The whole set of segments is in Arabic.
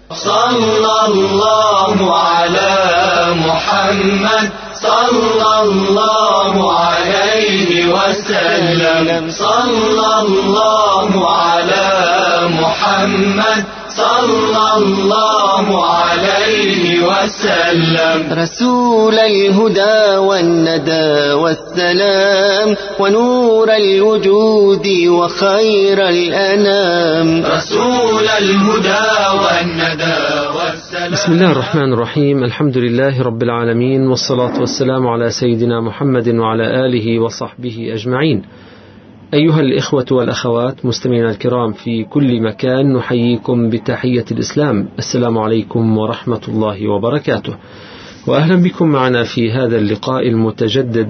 صلى الله على محمد صلى الله عليه وسلم صلى الله على محمد صلى الله عليه وسلم رسول الهدى والندى والسلام ونور الوجود وخير الأنام رسول الهدى والندى والسلام. بسم الله الرحمن الرحيم. الحمد لله رب العالمين، والصلاة والسلام على سيدنا محمد وعلى آله وصحبه أجمعين. أيها الإخوة والأخوات مستمعينا الكرام في كل مكان، نحييكم بتحية الإسلام. السلام عليكم ورحمة الله وبركاته، وأهلا بكم معنا في هذا اللقاء المتجدد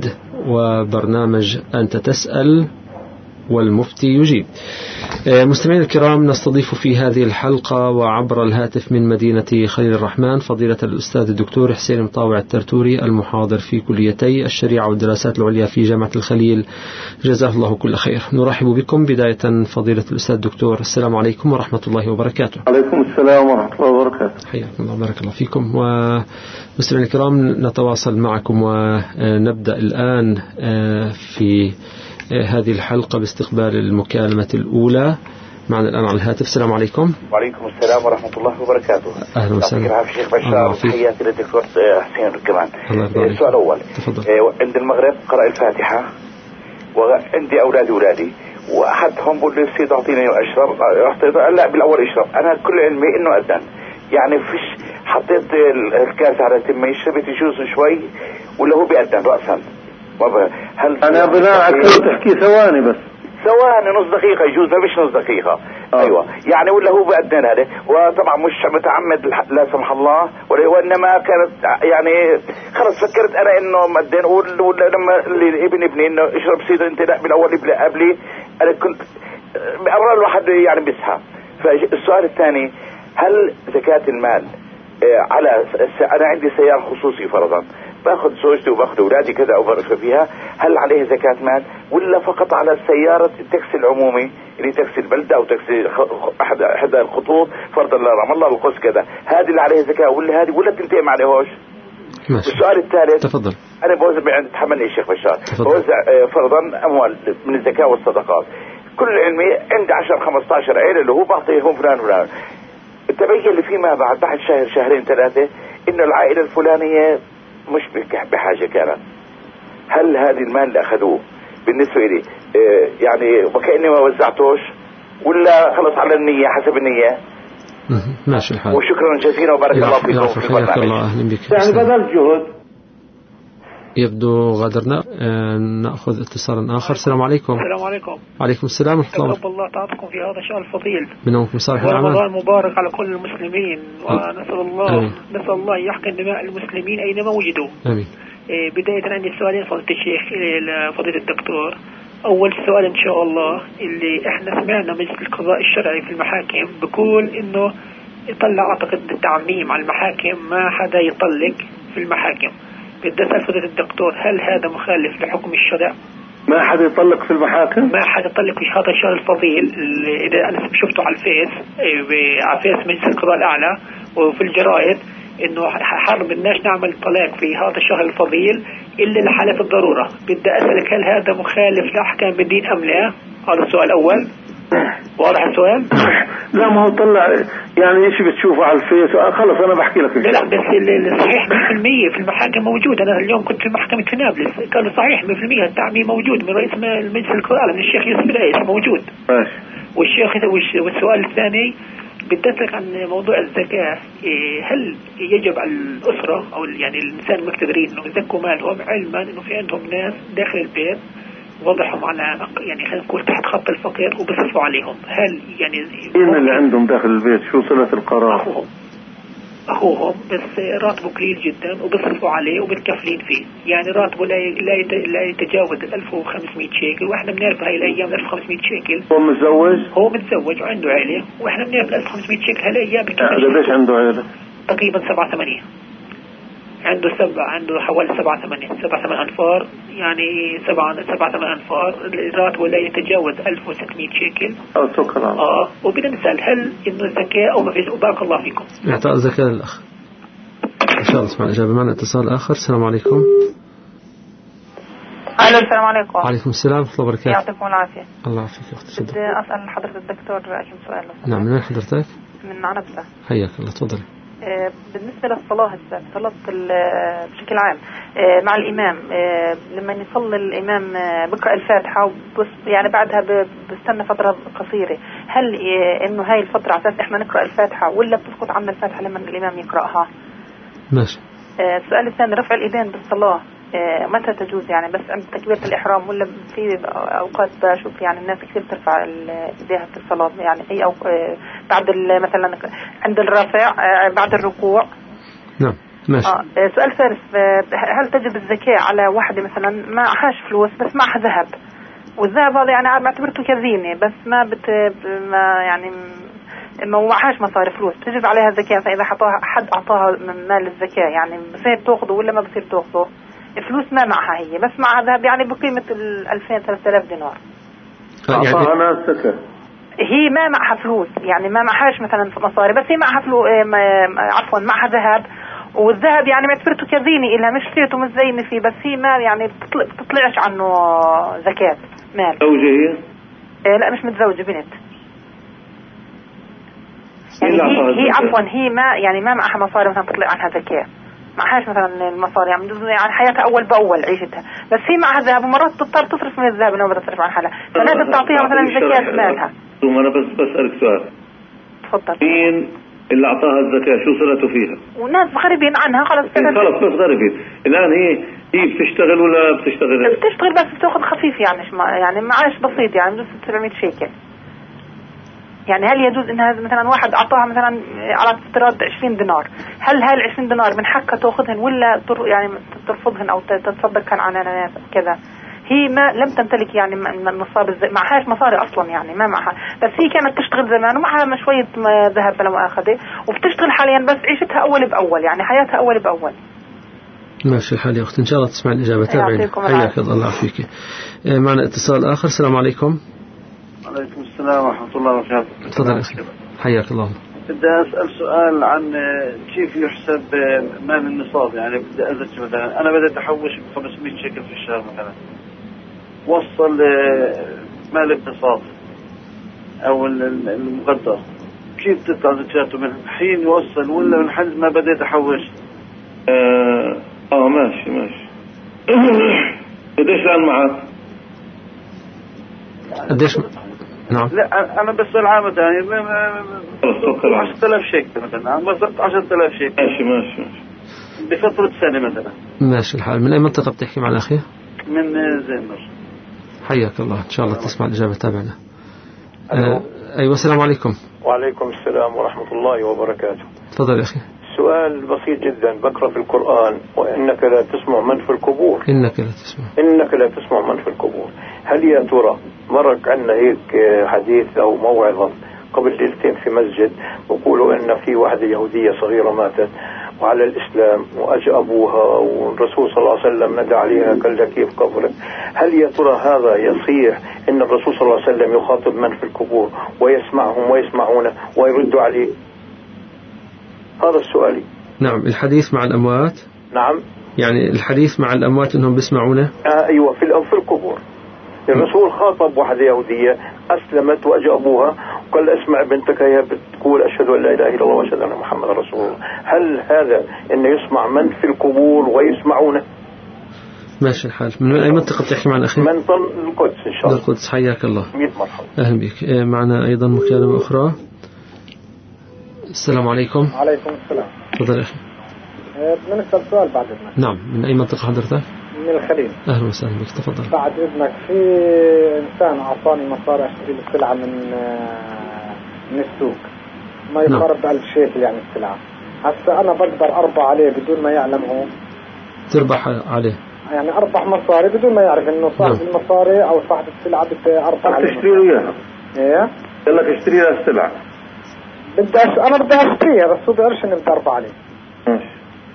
وبرنامج أنت تسأل والمفتي يجيب. مستمعينا الكرام، نستضيف في هذه الحلقة وعبر الهاتف من مدينة خليل الرحمن فضيلة الأستاذ الدكتور حسين مطاوع الترتوري، المحاضر في كليتي الشريعة والدراسات العليا في جامعة الخليل، جزاه الله كل خير. نرحب بكم بداية فضيلة الأستاذ الدكتور. السلام عليكم ورحمة الله وبركاته. عليكم السلام ورحمة الله وبركاته. حياكم الله، بارك الله فيكم. ومستمعينا الكرام، نتواصل معكم ونبدأ الآن في هذه الحلقة باستقبال المكالمة الأولى. معنا الآن على الهاتف. السلام عليكم. وعليكم السلام ورحمة الله وبركاته. أهلا وسهلا. يعطيك العافية شيخ بشار، تحياتي للدكتور حسين كمان. السؤال الأول، عند المغرب قرأ الفاتحة وعندي أولادي وأحدهم بقول لي سيد أعطيني أشرب، لا بالأول أشرب. أنا كل علمي إنه أذن، يعني فيش حطيت الكاس على تمي شربت يجوز شوي ولا هو بيأذن رأسا؟ هل أنا بناء تحكي ثواني بس، ثواني نص دقيقة يجوز، مش نص دقيقة. أيوة يعني ولا هو بأذن هذا، وطبعا مش متعمد لا سمح الله، وإنما كانت يعني خلص فكرت أنا إنه مأذن، ولا لما ابني إنه اشرب سيدة أنت لا بالأول قبلي، أنا كنت أمر الواحد يعني بسها. فالسؤال الثاني، هل زكاة المال على أنا عندي سيارة خصوصي فرضا، باخذ زوجتي وباخذ اولادي كذا او بركب فيها، هل عليه زكاة مال ولا فقط على السيارة التاكسي العمومي اللي تاكسي البلدة او تاكسي احد الخطوط فرضا رام الله القدس كذا، هذه اللي عليه زكاة ولا هذه ولا تنتهي ما عليهوش؟ السؤال الثالث، تفضل. انا بوزع عند تحملني الشيخ بشار، بوزع فرضا اموال من الزكاة والصدقات، كل علمي عندي 10-15 عيلة اللي هو بعطيهم فلان. تبين لي فيما بعد شهر شهرين ثلاثة انه العائلة الفلانية مش بحاجة كانت، هل هذه المال اللي أخذوه بالنسبة لي يعني وكأني ما وزعتوش ولا خلص على النية حسب النية؟ ماشي الحال. وشكرا جزيلا وبارك الله فيكم في البرنامج. الله أهلا بك. يعني بدل جهد يبدو غادرنا. نأخذ اتصالا آخر. السلام عليكم. السلام عليكم. عليكم السلام ورحمة الله. تقبل الله تعطيكم في هذا الشأن الفضيل. منكم صالح الأعمال. ورمضان مبارك على كل المسلمين، ونسأل الله يحقن دماء المسلمين أينما وجدوا. آمين. بداية عندي سؤالين فضيلة الشيخ لفضيلة الدكتور. أول سؤال إن شاء الله، اللي إحنا سمعنا مجلس القضاء الشرعي في المحاكم بيقول إنه يطلع أعتقد التعميم على المحاكم، ما حدا يطلق في المحاكم. بدي أسأل فضيلة الدكتور، هل هذا مخالف لحكم الشرع؟ ما حدا يطلق في المحاكم؟ ما حدا يطلق في هذا الشهر الفضيل. إذا أنا شفته على الفيس، على فيس مجلس القضاء الأعلى وفي الجرائد، إنه حرم الناس نعمل طلاق في هذا الشهر الفضيل إلا لحالة الضرورة. بدي أسألك، هل هذا مخالف لأحكام الدين أم لا؟ هذا السؤال الأول. واضح السؤال؟ لا ما هو طلع يعني إيش بتشوفه على الفيس، خلص أنا بحكي لك. لا بس الصحيح 100% في المحاكم موجود. أنا اليوم كنت في محكمة في نابلس، قالوا صحيح 100% التعميم موجود من رئيس المجلس القضاء من الشيخ يوسف الرئيس موجود. ماشي. والسؤال الثاني، بدي أسألك عن موضوع الزكاة. هل يجب على الأسرة أو يعني الإنسان المقتدرين إنه يزكوا مالهم علما إنه في عندهم ناس داخل البيت وضعهم على يعني خلينا نقول تحت خط الفقر وبصرفوا عليهم، هل يعني مين اللي عندهم داخل البيت؟ شو صلة القرار؟ أخوهم بس راتبه قليل جدا وبصرفوا عليه وبتكفلين فيه، يعني راتبه لا يتجاوز 1500 شيكل، وإحنا بنعرف هاي الأيام 1500 شيكل. هو متزوج وعنده عائلة، وإحنا بنعرف 1500 شيكل هالأيام. قديش عنده عائلة؟ تقريبا 7-8 عنده حوالي 7-8 أنفار، يعني 7-8 أنفار الراتب لا يتجاوز 1600 شيكل. شكرا. وبدنا نسأل هل إنه الزكاة أو ما فيش؟ بارك الله فيكم. إعطاء الزكاة للأخ إن شاء الله. اسمع الإجابة. معنا اتصال آخر. السلام عليكم. ألو السلام عليكم. وعليكم السلام ورحمة الله وبركاته. يعطيكم العافية. الله يعافيك يا أختي. بدي أسأل حضرة الدكتور كم سؤال. نعم. من وين حضرتك؟ من عنبسة. حياك الله. تفضل. بالنسبة للصلاة صلاة بشكل عام مع الإمام، لما يصلي الإمام بقرأ الفاتحة يعني بعدها بستنى فترة قصيرة، هل إنه هاي الفترة على أساس إحنا نقرأ الفاتحة ولا بتسقط عنا الفاتحة لما الإمام يقرأها؟ ماشي. السؤال الثاني، رفع الإيدين بالصلاة متى تجوز؟ يعني بس عند تكبيرة الإحرام ولا في أوقات بشوف يعني الناس كثير ترفع إيديها في الصلاة، يعني أي أو بعد مثلا عند الرفع بعد الركوع. نعم ماشي. سؤال ثالث، هل تجب الزكاة على واحدة مثلا ما معهاش فلوس بس معها ذهب، والذهب هذا يعني بعتبرته كزينة بس ما يعني ما معهاش مصاري فلوس، تجب عليها الزكاة؟ فإذا حد أعطاها من مال الزكاة يعني بصير تأخذه ولا ما بصير تأخذه؟ الفلوس ما معها هي بس معها ذهب يعني بقيمة 2000-3000 دينار. أعطاها ناس زكاة. هي ما معها فلوس يعني ما معهاش مثلا مصاري بس هي معها عفوا معها ذهب، والذهب يعني معتبرته كزينة إلها مش شريته مش زينة فيه، بس هي ما يعني بتطلعش عنه زكاة مال. زوجة هي؟ لا مش متزوجة، بنت. يعني هي عفوا هي ما معها مصاري مثلا تطلع عنها زكاة، معهاش مثلا المصاري يعني حياتها أول بأول عيشتها، بس هي معها ذهب ومرات تضطر تصرف من الذهب لما بدها تصرف عن حالها، فلازم تعطيها مثلا زكاة مالها. ثم أنا بسألك سؤال. تفضل. مين اللي أعطاها الزكاة؟ شو صلته فيها؟ وناس غريبين عنها خلاص. خلاص بس غريبين. الآن هي بتشتغل ولا بتشتغل؟ بتشتغل بس بتاخذ خفيف يعني معاش بسيط يعني بس 700 شيكل. يعني هل يجوز إن هذا مثلا واحد أعطاها مثلا على افتراض 20 دينار، هل هاي 20 دينار من حقها تأخذهن ولا يعني ترفضهن أو تتصدق عن ناس كذا؟ هي ما لم تمتلك يعني النصاب معهاش مصاري أصلا يعني ما معها، بس هي كانت تشتغل زمان ومعها شوية ذهب بلا مؤاخذة وبتشتغل حاليا بس عيشتها أول بأول يعني حياتها أول بأول. ماشي الحال يا أخت. إن شاء الله تسمع الإجابة. تابعين. حياك الله فيك. معنا اتصال آخر. السلام عليكم. وعليكم السلام ورحمة الله وبركاته. تفضل أخي. حياك الله. بدي أسأل سؤال عن كيف يحسب مال النصاب. يعني بدي أزج مثلا أنا بدي أحوش 500 شيكل في الشهر مثلا، وصل مال النصاب أو المقدر، كيف تطلع زكاته من حين يوصل ولا من حد ما بديت أحوش؟ ماشي. قديش الآن معك؟ قديش؟ نعم. لا أنا بسأل عامة يعني 10,000 شيكل مثلا، بالضبط 10,000 شيكل. ماشي بفترة سنة مثلا. ماشي الحال. من أي منطقة بتحكي مع الأخي؟ من زينر. حياك الله. إن شاء الله تسمع الإجابة. تابعنا. أيوة السلام عليكم. وعليكم السلام ورحمة الله وبركاته. تفضل يا أخي. سؤال بسيط جدا. بقرأ في القرآن وإنك لا تسمع من في القبور. إنك لا تسمع من في القبور. هل يا ترى مرق عنا هيك حديث أو موعظة قبل ليلتين في مسجد وقولوا إن في واحدة يهودية صغيرة ماتت وعلى الإسلام وأجى أبوها والرسول صلى الله عليه وسلم ندى عليها قال لها كيف قبرك؟ هل يا ترى هذا يصيح إن الرسول صلى الله عليه وسلم يخاطب من في القبور ويسمعهم ويسمعونه ويردوا عليه؟ هذا السؤال. نعم. الحديث مع الأموات. نعم. يعني الحديث مع الأموات إنهم بيسمعونه. أيوة في القبور. الرسول خاطب واحدة يهودية أسلمت وأجى أبوها وقال اسمع بنتك هي بتقول أشهد أن لا إله إلا الله وأشهد أن محمد رسول الله. هل هذا إنه يسمع من في القبور ويسمعونه؟ ماشي الحال. من أي منطقة بتحكي مع الأخي؟ من القدس إن شاء الله. القدس. حياك الله. 100 مرحبا. أهلا بك. معنا أيضا مكالمة أخرى. السلام عليكم. وعليكم السلام. تفضل أخي. بنسأل سؤال بعد إذنك. نعم. من أي منطقة حضرتك؟ من الخليل. أهلا وسهلا بك. تفضل. بعد إذنك في إنسان أعطاني مصاري أشتري السلعة من السوق ما يقارب 1000 شيكل يعني السلعة. هسه أنا بقدر أربح عليه بدون ما يعلم هو. تربح عليه. يعني أربح مصاري بدون ما يعرف إنه صاحب المصاري أو صاحب السلعة بدي أربح عليه. تشتري له إياها. إيه؟ قال لك اشتري له السلعة. أنا بدي أشتريها بس هو بيعرفش إني بدي أربح عليه.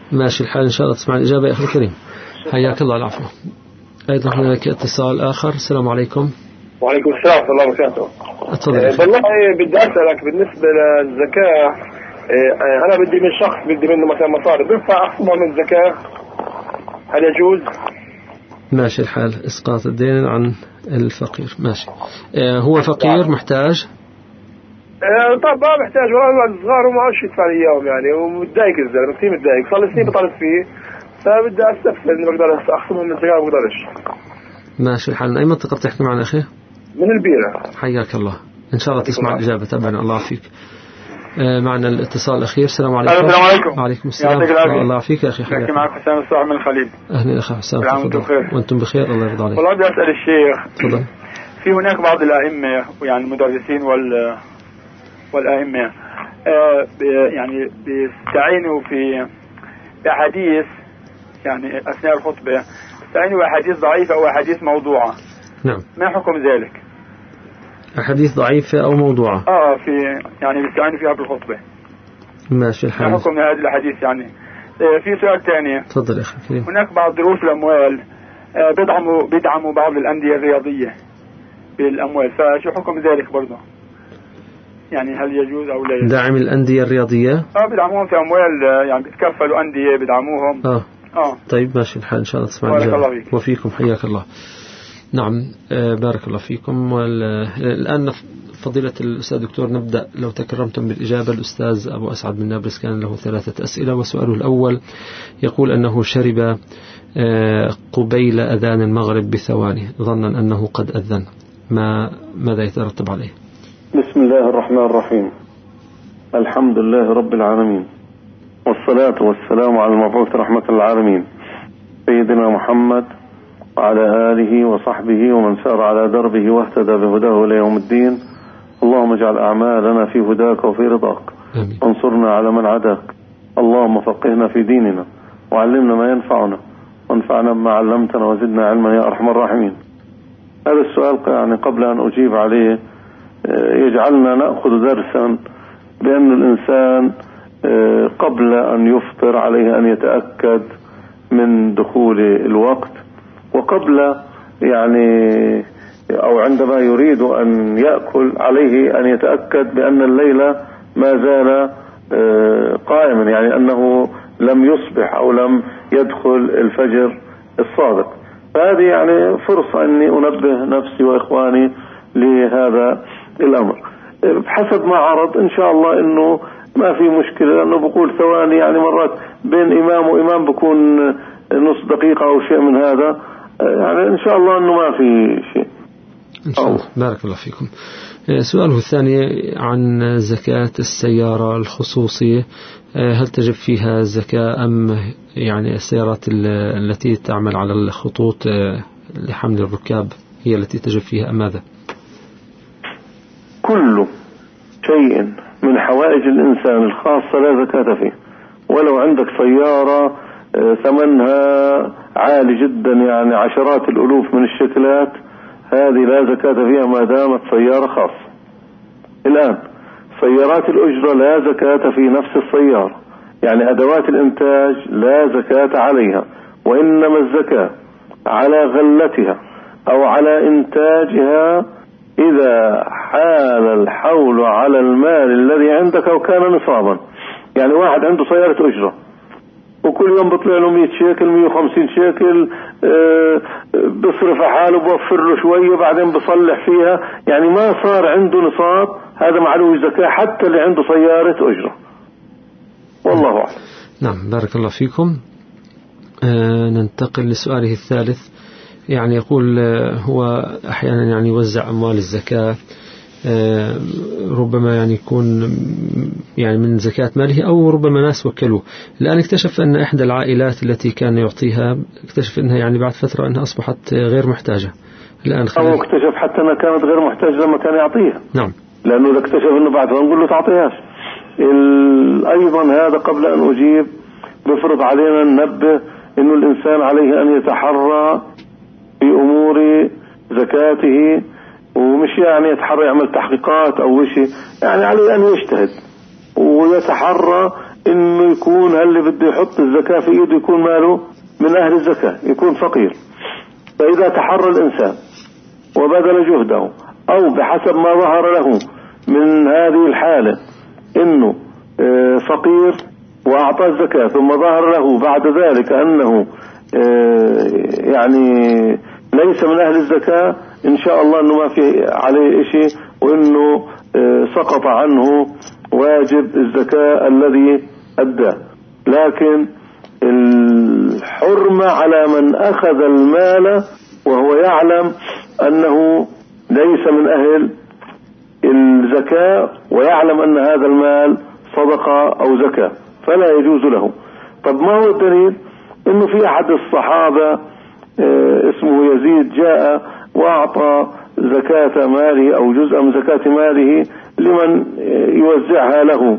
ماشي الحال، إن شاء الله تسمع الإجابة يا أخي الكريم. حياك الله. العفو. أيضا هناك اتصال آخر. السلام عليكم. وعليكم السلام ورحمة الله وبركاته. والله بدي أسألك بالنسبة للزكاة، أنا بدي من شخص بدي منه مثلا مصاري، بينفع أخصمها من الزكاة؟ هل يجوز؟ ماشي الحال. إسقاط الدين عن الفقير. ماشي. هو فقير محتاج؟ طب ما محتاج، والله صغار وما عادش يدفع لي إياهم يعني، ومتضايق الزلمة كثير متضايق، صار لي سنين بطالب فيه، فبدي أستفسر إني بقدر أخصمهم من الزكاة ما بقدرش. ماشي الحال. من أي منطقة بتحكي معنا أخي؟ من البيرة. حياك الله. إن شاء الله تسمع الإجابة. تابعنا. الله فيك. معنا الاتصال الأخير. السلام عليكم. السلام عليكم. وعليكم السلام. الله فيك يا أخي. حياك. معك حسام الصاحب من الخليل. أهلا أخي حسام. وأنتم بخير. الله يرضى عليك. والله بدي أسأل الشيخ. تفضل. في هناك بعض الأئمة يعني المدرسين والأئمة يعني بيستعينوا في أحاديث يعني أثناء الخطبة، بيستعينوا بأحاديث ضعيفة أو أحاديث موضوعة. نعم. ما حكم ذلك؟ أحاديث ضعيفة أو موضوعة. في يعني بيستعينوا فيها بالخطبة. ماشي الحال. ما حكم هذه الأحاديث يعني؟ في سؤال ثاني. تفضل يا أخي الكريم. هناك بعض دروس الأموال بيدعموا بعض الأندية الرياضية بالأموال، فشو حكم ذلك برضه؟ يعني هل يجوز أو لا يجوز؟ داعم الأندية الرياضية؟ بيدعموهم في أموال، يعني بيتكفلوا أندية بيدعموهم. طيب ماشي الحال. إن شاء الله تسمع بارك الله فيك. وفيكم. حياك الله. نعم. بارك الله فيكم. الآن فضيلة الأستاذ دكتور نبدأ لو تكرمتم بالإجابة. الأستاذ أبو أسعد من نابلس كان له 3 أسئلة، وسؤاله الأول يقول أنه شرب قبيل أذان المغرب بثواني ظنا أنه قد أذن، ماذا يترتب عليه؟ بسم الله الرحمن الرحيم. الحمد لله رب العالمين، والصلاة والسلام على المبعوث رحمة العالمين سيدنا محمد وعلى آله وصحبه ومن سار على دربه واهتدى بهداه إلى يوم الدين. اللهم اجعل أعمالنا في هداك وفي رضاك، وانصرنا على من عداك. اللهم فقهنا في ديننا وعلمنا ما ينفعنا وانفعنا بما علمتنا وزدنا علما يا أرحم الراحمين. هذا السؤال يعني قبل أن أجيب عليه يجعلنا نأخذ درسا بأن الإنسان قبل أن يفطر عليه أن يتأكد من دخول الوقت، وقبل يعني أو عندما يريد أن يأكل عليه أن يتأكد بأن الليل ما زال قائما، يعني أنه لم يصبح أو لم يدخل الفجر الصادق. فهذه يعني فرصة أني أنبه نفسي وإخواني لهذا الأمر. بحسب ما عرض إن شاء الله إنه ما في مشكلة، لأنه بقول ثواني يعني مرات بين إمام وإمام بكون نص دقيقة أو شيء من هذا، يعني إن شاء الله إنه ما في شيء إن شاء الله. بارك الله فيكم. سؤاله الثاني عن زكاة السيارة الخصوصية، هل تجب فيها زكاة أم يعني السيارات التي تعمل على الخطوط لحمل الركاب هي التي تجب فيها أم ماذا؟ كل شيء من حوائج الإنسان الخاصة لا زكاة فيه، ولو عندك سيارة ثمنها عالي جدا يعني عشرات الألوف من الشكلات، هذه لا زكاة فيها ما دامت سيارة خاصة. الآن سيارات الأجرة لا زكاة في نفس السيارة، يعني أدوات الإنتاج لا زكاة عليها، وإنما الزكاة على غلتها أو على إنتاجها إذا حال الحول على المال الذي عندك أو كان نصابا. يعني واحد عنده سيارة أجرة وكل يوم بطلع له 100 شيكل 150 شيكل، بصرف حاله بوفر له شوية بعدين بصلح فيها، يعني ما صار عنده نصاب، هذا معلوش زكاة حتى اللي عنده سيارة أجرة. والله أعلم. نعم بارك الله فيكم. ننتقل لسؤاله الثالث. يعني يقول هو أحيانا يعني يوزع أموال الزكاة، ربما يعني يكون يعني من زكاة ماله أو ربما ناس وكلوه. الآن اكتشف أن إحدى العائلات التي كان يعطيها اكتشف أنها يعني بعد فترة أنها أصبحت غير محتاجة. الآن أو اكتشف حتى أنها كانت غير محتاجة لما كان يعطيها. نعم. لأنه إذا اكتشف أنه بعد نقول له تعطيهاش. أيضا هذا قبل أن أجيب بفرض علينا ننبه إنه الإنسان عليه أن يتحرى في أمور زكاته، ومش يعني يتحرى يعمل تحقيقات أو شيء، يعني عليه أن يجتهد ويتحرى إنه يكون اللي بده يحط الزكاة في إيده يكون ماله من أهل الزكاة، يكون فقير. فإذا تحرى الإنسان وبذل جهده أو بحسب ما ظهر له من هذه الحالة إنه فقير وأعطى الزكاة، ثم ظهر له بعد ذلك أنه يعني ليس من أهل الزكاة، إن شاء الله أنه ما في عليه شيء، وأنه سقط عنه واجب الزكاة الذي أداه. لكن الحرمة على من أخذ المال وهو يعلم أنه ليس من أهل الزكاة ويعلم أن هذا المال صدقة أو زكاة، فلا يجوز له. طب ما هو الدليل؟ إنه في أحد الصحابة اسمه يزيد جاء وأعطى زكاة ماله أو جزء من زكاة ماله لمن يوزعها له،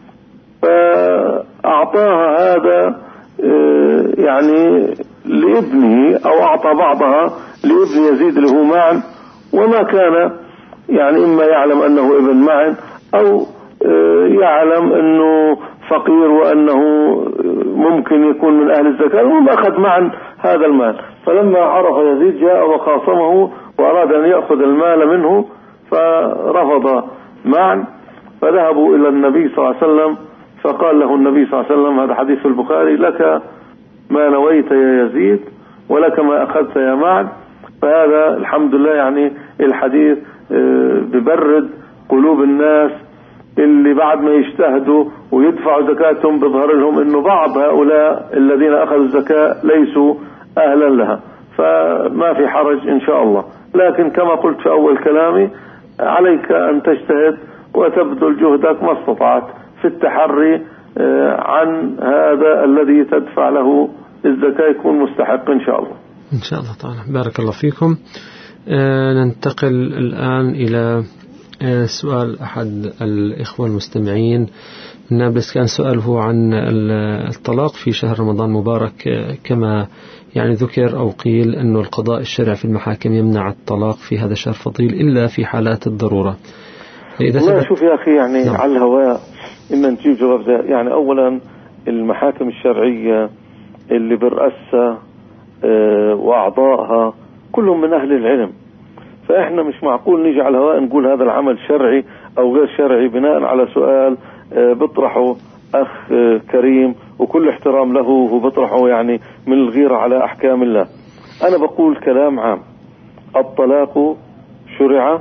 فأعطاها هذا يعني لابنه، أو أعطى بعضها لابن يزيد اللي هو معن، وما كان يعني إما يعلم أنه ابن معن أو يعلم أنه فقير وأنه ممكن يكون من أهل الزكاة، وما أخذ معا هذا المال. فلما عرف يزيد جاء وخاصمه وأراد أن يأخذ المال منه، فرفض معا، فذهبوا إلى النبي صلى الله عليه وسلم، فقال له النبي صلى الله عليه وسلم، هذا حديث في البخاري: لك ما نويت يا يزيد ولك ما أخذت يا معن. فهذا الحمد لله يعني الحديث ببرد قلوب الناس اللي بعد ما يجتهدوا ويدفعوا زكاتهم بظهر لهم انه بعض هؤلاء الذين اخذوا الزكاة ليسوا اهلا لها، فما في حرج ان شاء الله. لكن كما قلت في اول كلامي، عليك ان تجتهد وتبذل جهدك ما استطعت في التحري عن هذا الذي تدفع له الزكاة يكون مستحق ان شاء الله. ان شاء الله تعالى. بارك الله فيكم. ننتقل الآن إلى سؤال أحد الإخوة المستمعين من نابلس. كان سؤاله عن الطلاق في شهر رمضان المبارك، كما يعني ذكر أو قيل أن القضاء الشرعي في المحاكم يمنع الطلاق في هذا الشهر الفضيل إلا في حالات الضرورة. والله شوف يا أخي، يعني نعم. على الهواء إما نجيب جواب ده. يعني أولا المحاكم الشرعية اللي برأسها وأعضائها كلهم من أهل العلم، فإحنا مش معقول نيجي على الهواء نقول هذا العمل شرعي أو غير شرعي بناء على سؤال بطرحه أخ كريم وكل احترام له، وبطرحه يعني من الغيرة على أحكام الله. أنا بقول كلام عام: الطلاق شرع،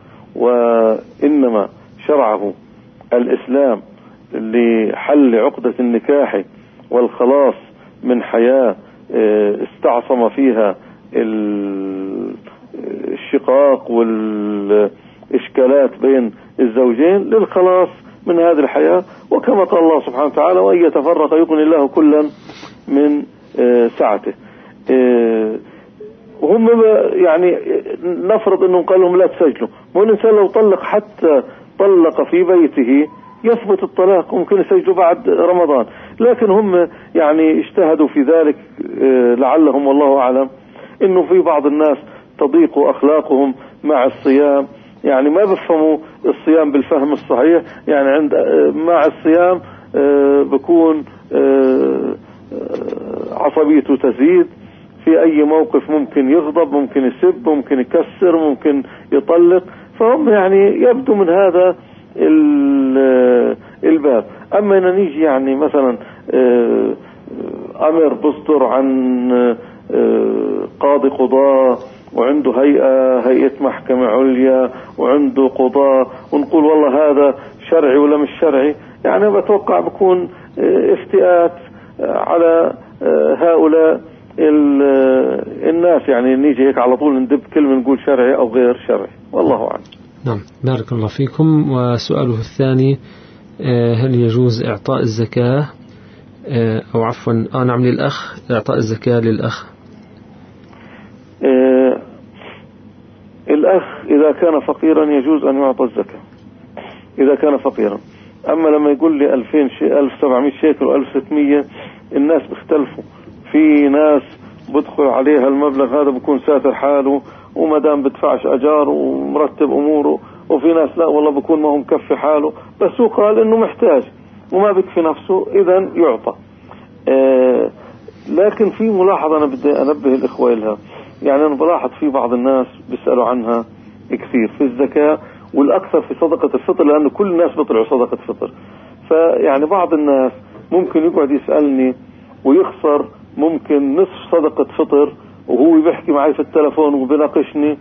وإنما شرعه الإسلام لحل عقدة النكاح والخلاص من حياة استعصم فيها الشقاق والإشكالات بين الزوجين للخلاص من هذه الحياة. وكما قال الله سبحانه وتعالى: وإن يتفرق يغني الله كلا من سعته. وهم يعني نفرض أنهم قال لهم لا تسجلوا، ما الإنسان لو طلق حتى طلق في بيته يثبت الطلاق، ممكن يسجلوا بعد رمضان. لكن هم يعني اجتهدوا في ذلك لعلهم والله أعلم إنه في بعض الناس تضيق أخلاقهم مع الصيام، يعني ما بفهموا الصيام بالفهم الصحيح. يعني عند مع الصيام بكون عصبيته تزيد، في أي موقف ممكن يغضب، ممكن يسب، ممكن يكسر، ممكن يطلق. فهم يعني يبدو من هذا الباب. أما أن نيجي يعني مثلا أمر بصدر عن قاضي قضاء وعنده هيئة محكمة عليا وعنده قضاء ونقول والله هذا شرعي ولا مش شرعي، يعني بتوقع بكون افتئات على هؤلاء الناس. يعني نيجي هيك على طول ندب كلمة نقول شرعي أو غير شرعي، والله أعلم. نعم، بارك الله فيكم. وسؤاله الثاني: هل يجوز إعطاء الزكاة أو عفوا نعم للأخ، إعطاء الزكاة للأخ؟ الأخ إذا كان فقيرا يجوز أن يعطى الزكاة إذا كان فقيرا. أما لما يقول لي 1700 شيكل و1600، الناس بيختلفوا. في ناس بدخل عليها المبلغ هذا بكون ساتر حاله وما دام بدفعش أجار ومرتب أموره، وفي ناس لا والله بكون ما هو مكفي حاله بس هو قال إنه محتاج. وما بكفي نفسه إذا يعطى. لكن في ملاحظة أنا بدي أنبه الإخوة لها، يعني أنا بلاحظ في بعض الناس بيسألوا عنها كثير في الزكاة، والأكثر في صدقة الفطر، لأنه كل الناس بيطلعوا صدقة فطر. فيعني بعض الناس ممكن يقعد يسألني ويخسر ممكن نصف صدقة فطر وهو بيحكي معي في التلفون وبناقشني.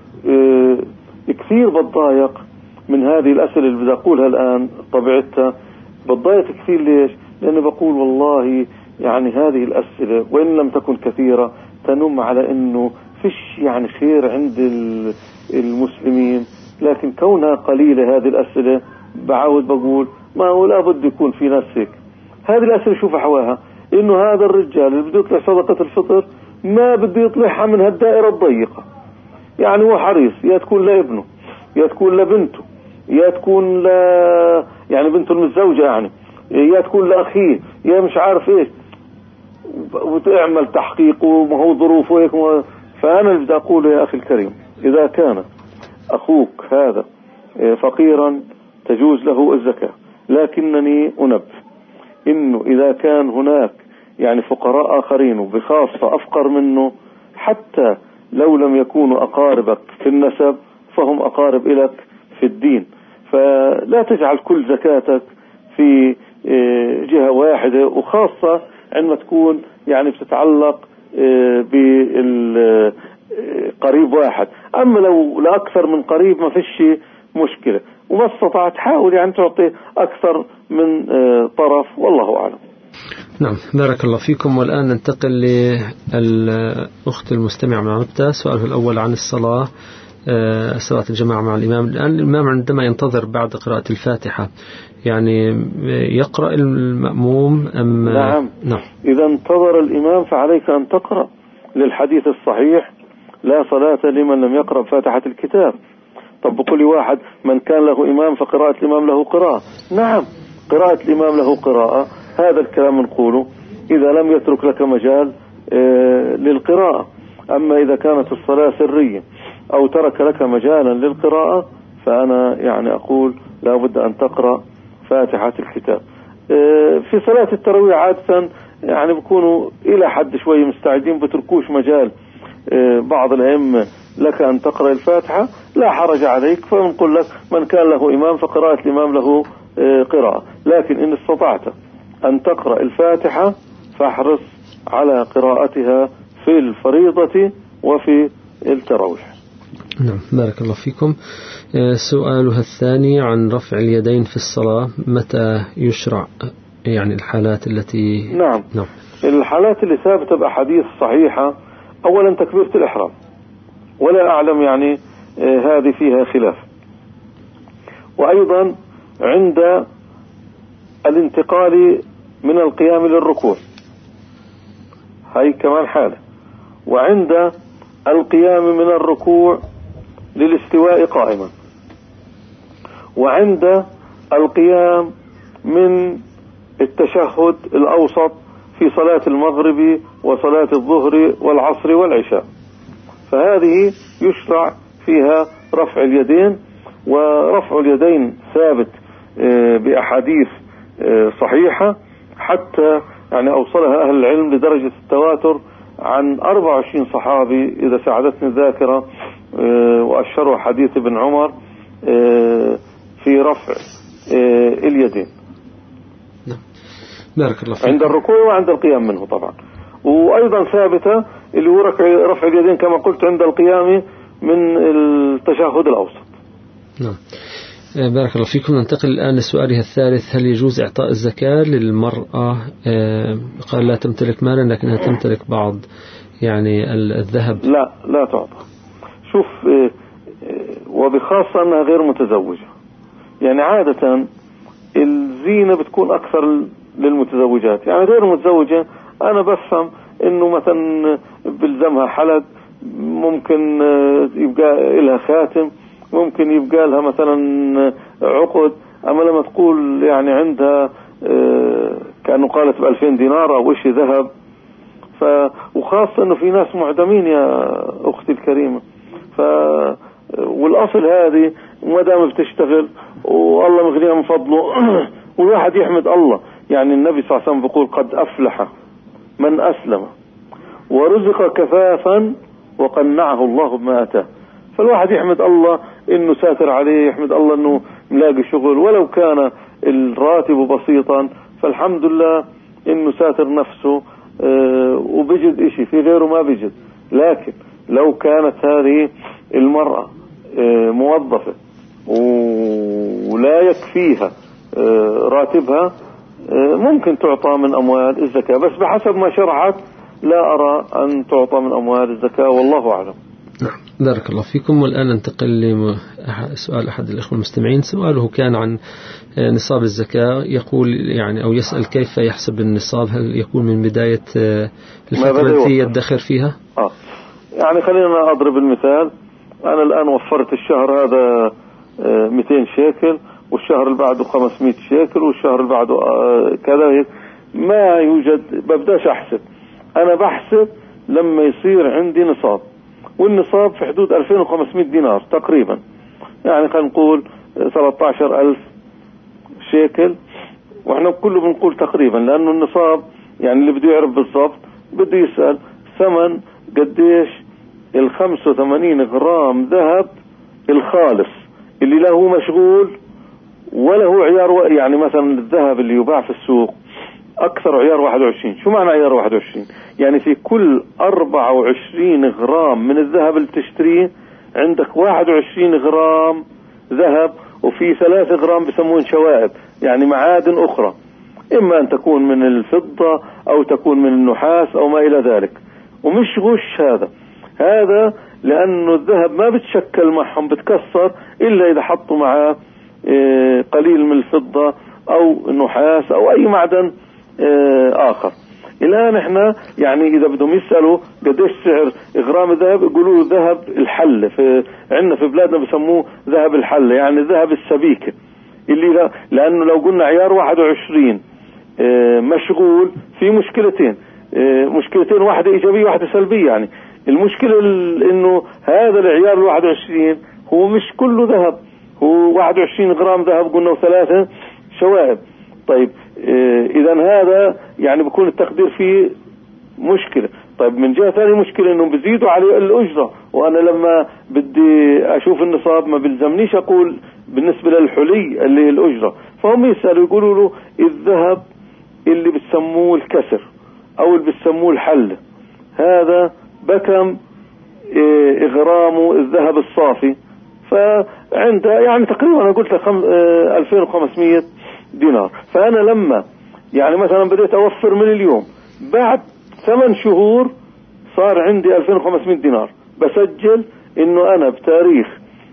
كثير بتضايق من هذه الأسئلة اللي بدي أقولها الآن، طبيعتها بتضايق كثير. ليش؟ لأني بقول والله يعني هذه الأسئلة وإن لم تكن كثيرة تنم على أنه فيش يعني خير عند المسلمين، لكن كونها قليلة هذه الأسئلة بعاود بقول ما هو لابد يكون في ناس هيك. هذه الأسئلة شوف حواها إنه هذا الرجال اللي بده يطلع صدقة الفطر ما بده يطلعها من هالدائرة الضيقة، يعني هو حريص يا تكون لابنه يا تكون لبنته يا تكون يعني بنته المتزوجة، يعني يا تكون لأخيه يا مش عارف إيه، وتعمل تحقيق وما هو ظروفه هيك. فأنا اللي بدي أقوله يا أخي الكريم، إذا كان أخوك هذا فقيرا تجوز له الزكاة، لكنني أنبه إنه إذا كان هناك يعني فقراء آخرين وبخاصة أفقر منه، حتى لو لم يكونوا أقاربك في النسب فهم أقارب إليك في الدين، فلا تجعل كل زكاتك في جهة واحدة، وخاصة عندما تكون يعني بتتعلق بقريب واحد. أما لو لأكثر من قريب ما فيش مشكلة، وما استطعت حاول يعني تعطي أكثر من طرف، والله أعلم. نعم، بارك الله فيكم. والآن ننتقل للأخت المستمعة مع مبتة. سؤاله الأول عن الصلاة، صلاة الجماعة مع الإمام. الآن الإمام عندما ينتظر بعد قراءة الفاتحة يعني يقرأ المأموم أم؟ نعم. إذا انتظر الإمام فعليك أن تقرأ، للحديث الصحيح لا صلاة لمن لم يقرأ فاتحة الكتاب. طب بقول واحد من كان له إمام فقراءة الإمام له قراءة. نعم، قراءة الإمام له قراءة، هذا الكلام نقوله إذا لم يترك لك مجال للقراءة. أما إذا كانت الصلاة سرية أو ترك لك مجالا للقراءة فأنا يعني أقول لا بد أن تقرأ فاتحة الكتاب. في صلاة التراويح عادة يعني بيكونوا إلى حد شوي مستعدين، بتركوش مجال بعض الأئمة لك أن تقرأ الفاتحة، لا حرج عليك. فنقول لك من كان له إمام فقراءة الإمام له قراءة، لكن إن استطعت أن تقرأ الفاتحة فاحرص على قراءتها في الفريضة وفي التراويح. نعم، بارك الله فيكم. سؤالها الثاني عن رفع اليدين في الصلاة، متى يشرع؟ يعني الحالات التي نعم الحالات اللي ثابتة بأحاديث صحيحة، أولا تكبيرة الإحرام، ولا أعلم يعني هذه فيها خلاف. وأيضا عند الانتقال من القيام للركوع هاي كمان حالة، وعند القيام من الركوع للاستواء قائما، وعند القيام من التشهد الأوسط في صلاة المغرب وصلاة الظهر والعصر والعشاء، فهذه يشرع فيها رفع اليدين. ورفع اليدين ثابت بأحاديث صحيحة، حتى يعني أوصلها أهل العلم لدرجة التواتر عن 24 صحابي إذا ساعدتني الذاكرة، وأشهروا حديث ابن عمر في رفع اليدين. بارك الله فيك. عند الركوع وعند القيام منه طبعا. وأيضا ثابتة اللي هو رفع اليدين كما قلت عند القيام من التشهد الأوسط. نعم، بارك الله فيكم. ننتقل الآن لسؤالها الثالث، هل يجوز إعطاء الزكاة للمرأة قال لا تمتلك مالا لكنها تمتلك بعض يعني الذهب؟ لا تعطى. شوف، وبخاصة أنها غير متزوجة، يعني عادة الزينة بتكون أكثر للمتزوجات. يعني غير متزوجة أنا بفهم إنه مثلا بلزمها حلق، ممكن يبقى لها خاتم، ممكن يبقى لها مثلا عقد. أما لما تقول يعني عندها كأنه قالت ب2000 دينار أو شيء ذهب، وخاصة أنه في ناس معدمين يا أختي الكريمة. والأصل هذه ما دام بتشتغل والله مغنيها من فضله والواحد يحمد الله. يعني النبي صلى الله عليه وسلم بيقول قد أفلح من أسلم ورزق كفافا وقنعه الله بما أتاه. فالواحد يحمد الله إنه ساتر عليه، يحمد الله إنه ملاقي شغل ولو كان الراتب بسيطا، فالحمد لله إنه ساتر نفسه وبجد إشي في غيره ما بجد. لكن لو كانت هذه المرأة موظفة ولا يكفيها راتبها ممكن تعطى من أموال الزكاة، بس بحسب ما شرعت لا أرى أن تعطى من أموال الزكاة، والله أعلم. نعم، بارك الله فيكم. والآن ننتقل لسؤال أحد الإخوة المستمعين. سؤاله كان عن نصاب الزكاة، يقول يعني أو يسأل كيف يحسب النصاب، هل يكون من بداية الفترة التي يدخر فيها؟ يعني خلينا أضرب المثال. أنا الآن وفرت الشهر هذا 200 شيكل، والشهر اللي بعده 500 شيكل، والشهر اللي بعده كذا. ما يوجد، ببداش أحسب. أنا بحسب لما يصير عندي نصاب، والنصاب في حدود 2500 دينار تقريبا، يعني خلينا نقول 13,000 شيكل، وإحنا كله بنقول تقريبا لأنه النصاب يعني اللي بده يعرف بالضبط بده يسأل ثمن قديش 85 غرام ذهب الخالص اللي لا هو مشغول ولا هو عيار. يعني مثلا الذهب اللي يباع في السوق أكثر عيار 21. شو معنى عيار 21؟ يعني في كل 24 غرام من الذهب اللي تشتريه عندك 21 غرام ذهب، وفي 3 غرام بسمون شوائب، يعني معادن أخرى، إما أن تكون من الفضة أو تكون من النحاس أو ما إلى ذلك. ومش غش هذا لأنه الذهب ما بتشكل معهم، بتكسر إلا إذا حطوا معاه قليل من الفضة أو النحاس أو أي معدن آخر. الآن احنا يعني إذا بدهم يسألوا قديش سعر غرام الذهب يقولوا ذهب الحلة، عندنا في بلادنا بسموه ذهب الحلة، يعني ذهب السبيكة اللي لأنه لو قلنا عيار 21 مشغول في مشكلتين، واحدة إيجابية واحدة سلبية. يعني المشكلة إنه هذا العيار 21 هو مش كله ذهب، هو 21 غرام ذهب قلنا و3 شوائب. طيب إذا هذا يعني بيكون التقدير فيه مشكلة. طيب من جهة ثانية مشكلة إنهم بيزيدوا عليه الأجرة، وأنا لما بدي أشوف النصاب ما بلزمنيش أقول بالنسبة للحلي اللي الأجرة، فهم يسألوا يقولوا له الذهب اللي بتسموه الكسر أو اللي بتسموه الحل هذا بكم إغرامه الذهب الصافي؟ فعند يعني تقريبا أنا قلت 2500 دينار. فأنا لما يعني مثلا بديت أوفر من اليوم، بعد 8 شهور صار عندي 2500 دينار، بسجل إنه أنا بتاريخ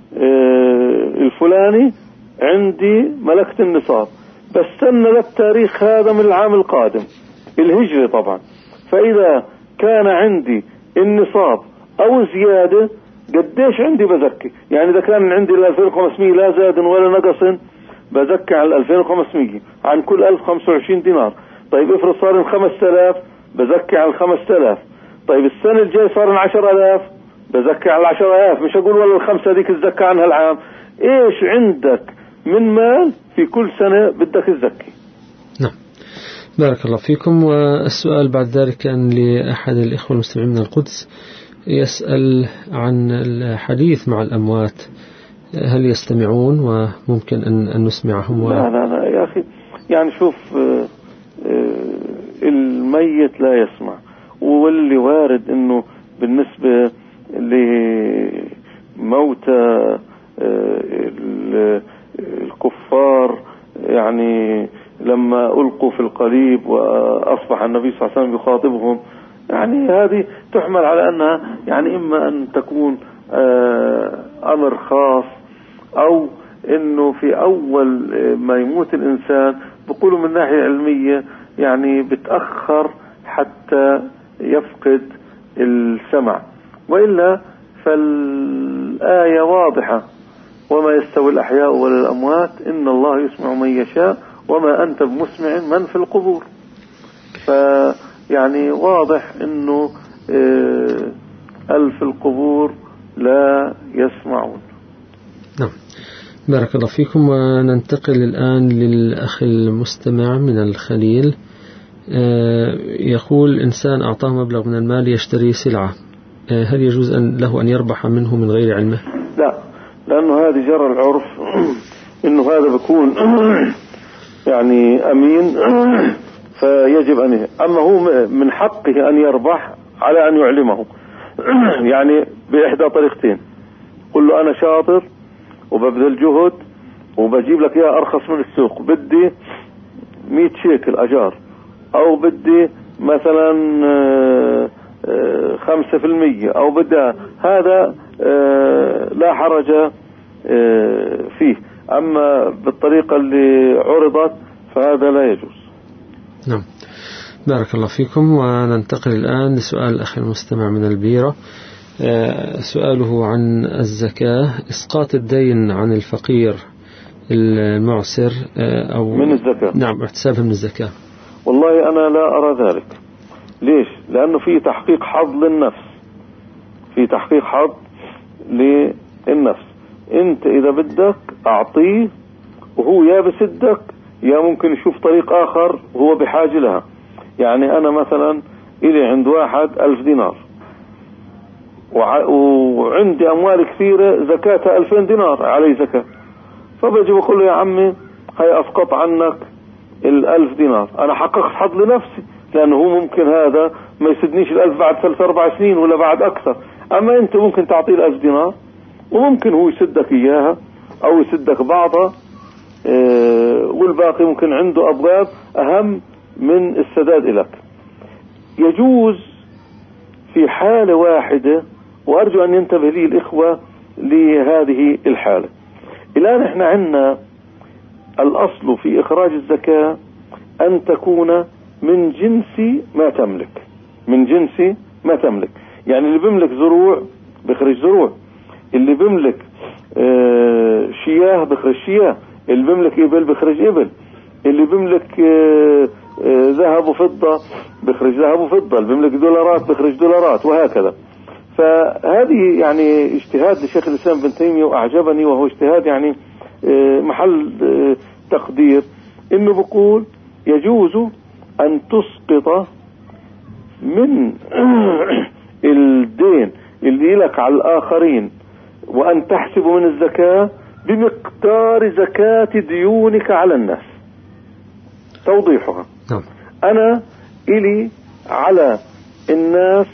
الفلاني عندي ملكت النصاب، بستنى للتاريخ هذا من العام القادم الهجري طبعا. فإذا كان عندي النصاب أو زيادة قديش عندي بزكي. يعني إذا كان عندي 2500 لا زاد ولا نقص بزكي على 2500 عن كل 1000 25 دينار. طيب افرض صار 5000 بزكي على 5000. طيب السنة الجاي صار 10000 بزكي على 10000. مش أقول والله الخمسة ديك تزكى عنها العام. إيش عندك من مال في كل سنة بدك تزكي. نعم، بارك الله فيكم. والسؤال بعد ذلك كان لأحد الإخوة المستمعين من القدس، يسأل عن الحديث مع الأموات، هل يستمعون وممكن أن نسمعهم؟ لا يا أخي، يعني شوف الميت 't لا يسمع، واللي وارد أنه بالنسبة لموتى الكفار يعني لما ألقوا في القليب وأصبح النبي صلى الله عليه وسلم يخاطبهم، يعني هذه تحمل على أنها يعني إما أن تكون أمر خاص، أو إنه في أول ما يموت الإنسان بيقولوا من ناحية علمية يعني بتأخر حتى يفقد السمع، وإلا فالآية واضحة: وما يستوي الأحياء ولا الأموات إن الله يسمع من يشاء وما أنت بمسمع من في القبور. فيعني واضح إنه ألف القبور لا يسمعون. نعم، بارك الله فيكم. وننتقل الآن للأخ المستمع من الخليل. يقول إنسان أعطاه مبلغ من المال يشتري سلعة، هل يجوز له أن يربح منه من غير علمه؟ لا، لأنه هذه جرى العرف إنه هذا بيكون يعني أمين، فيجب أن أما هو من حقه أن يربح على أن يعلمه يعني بإحدى طريقتين: قل له أنا شاطر وببذل جهد وبجيب لك إياه أرخص من السوق، بدي 100 شيكل أجار، أو بدي مثلا 5%، أو بدي هذا لا حرج فيه. أما بالطريقة اللي عرضت فهذا لا يجوز. نعم، بارك الله فيكم. وننتقل الآن لسؤال الأخ المستمع من البيرة. سؤاله عن الزكاة، إسقاط الدين عن الفقير المعسر أو من الزكاة. نعم، احتسابه من الزكاة. والله أنا لا أرى ذلك. ليش؟ لأنه في تحقيق حظ للنفس، في تحقيق حظ للنفس. أنت إذا بدك أعطيه وهو يا بسدك يا ممكن يشوف طريق آخر وهو بحاجة لها. يعني أنا مثلا إلي عند واحد 1000 دينار وعندي أموال كثيرة زكاتها 2000 دينار علي زكاة، فبجي بقول له يا عمي هاي أسقط عنك 1000 دينار. أنا حققت حظ لنفسي، لأنه هو ممكن هذا ما يسدنيش 1000 بعد 3-4 سنين ولا بعد أكثر. أما أنت ممكن تعطيه 1000 دينار وممكن هو يسدك إياها أو يسدك بعضها، والباقي ممكن عنده أبواب أهم من السداد لك. يجوز في حالة واحدة، وأرجو أن ينتبه لي الإخوة لهذه الحالة. الآن احنا عندنا الأصل في إخراج الزكاة أن تكون من جنس ما تملك، من جنس ما تملك. يعني اللي بيملك زروع بيخرج زروع، اللي بيملك شياه بيخرج شياه، اللي بيملك إبل بيخرج إبل، اللي بيملك ذهب وفضة بيخرج ذهب وفضة، اللي بيملك دولارات بيخرج دولارات، وهكذا. فهذه يعني اجتهاد لشيخ الإسلام ابن تيمية وأعجبني، وهو اجتهاد يعني محل تقدير، إنه بقول يجوز أن تسقط من الدين اللي لك على الآخرين وأن تحسب من الزكاة بمقدار زكاة ديونك على الناس. توضيحها: أنا إلي على الناس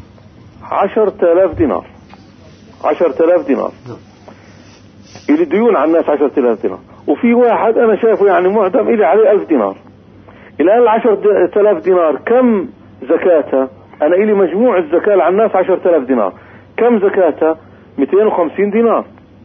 10,000 دينار، 10,000 دينار إلي ديون على الناس 10,000 دينار، وفي واحد أنا شايفه يعني معدم إلي عليه 1000 دينار. الآن 10,000 دينار كم زكاتها؟ أنا إلي مجموع الزكاة على الناس 10,000 دينار، كم زكاتها؟ 250 دينار.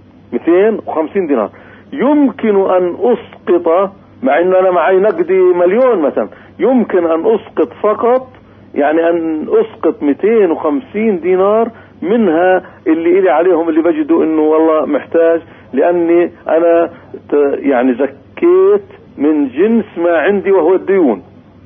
250 دينار يمكن أن أسقط، مع أن أنا معي نقدي 1,000,000 مثلا، يمكن أن أسقط فقط، يعني أن أسقط 250 دينار منها اللي إلي عليهم، اللي بجدوا إنه والله محتاج، لأني أنا يعني زكيت من جنس ما عندي وهو الديون،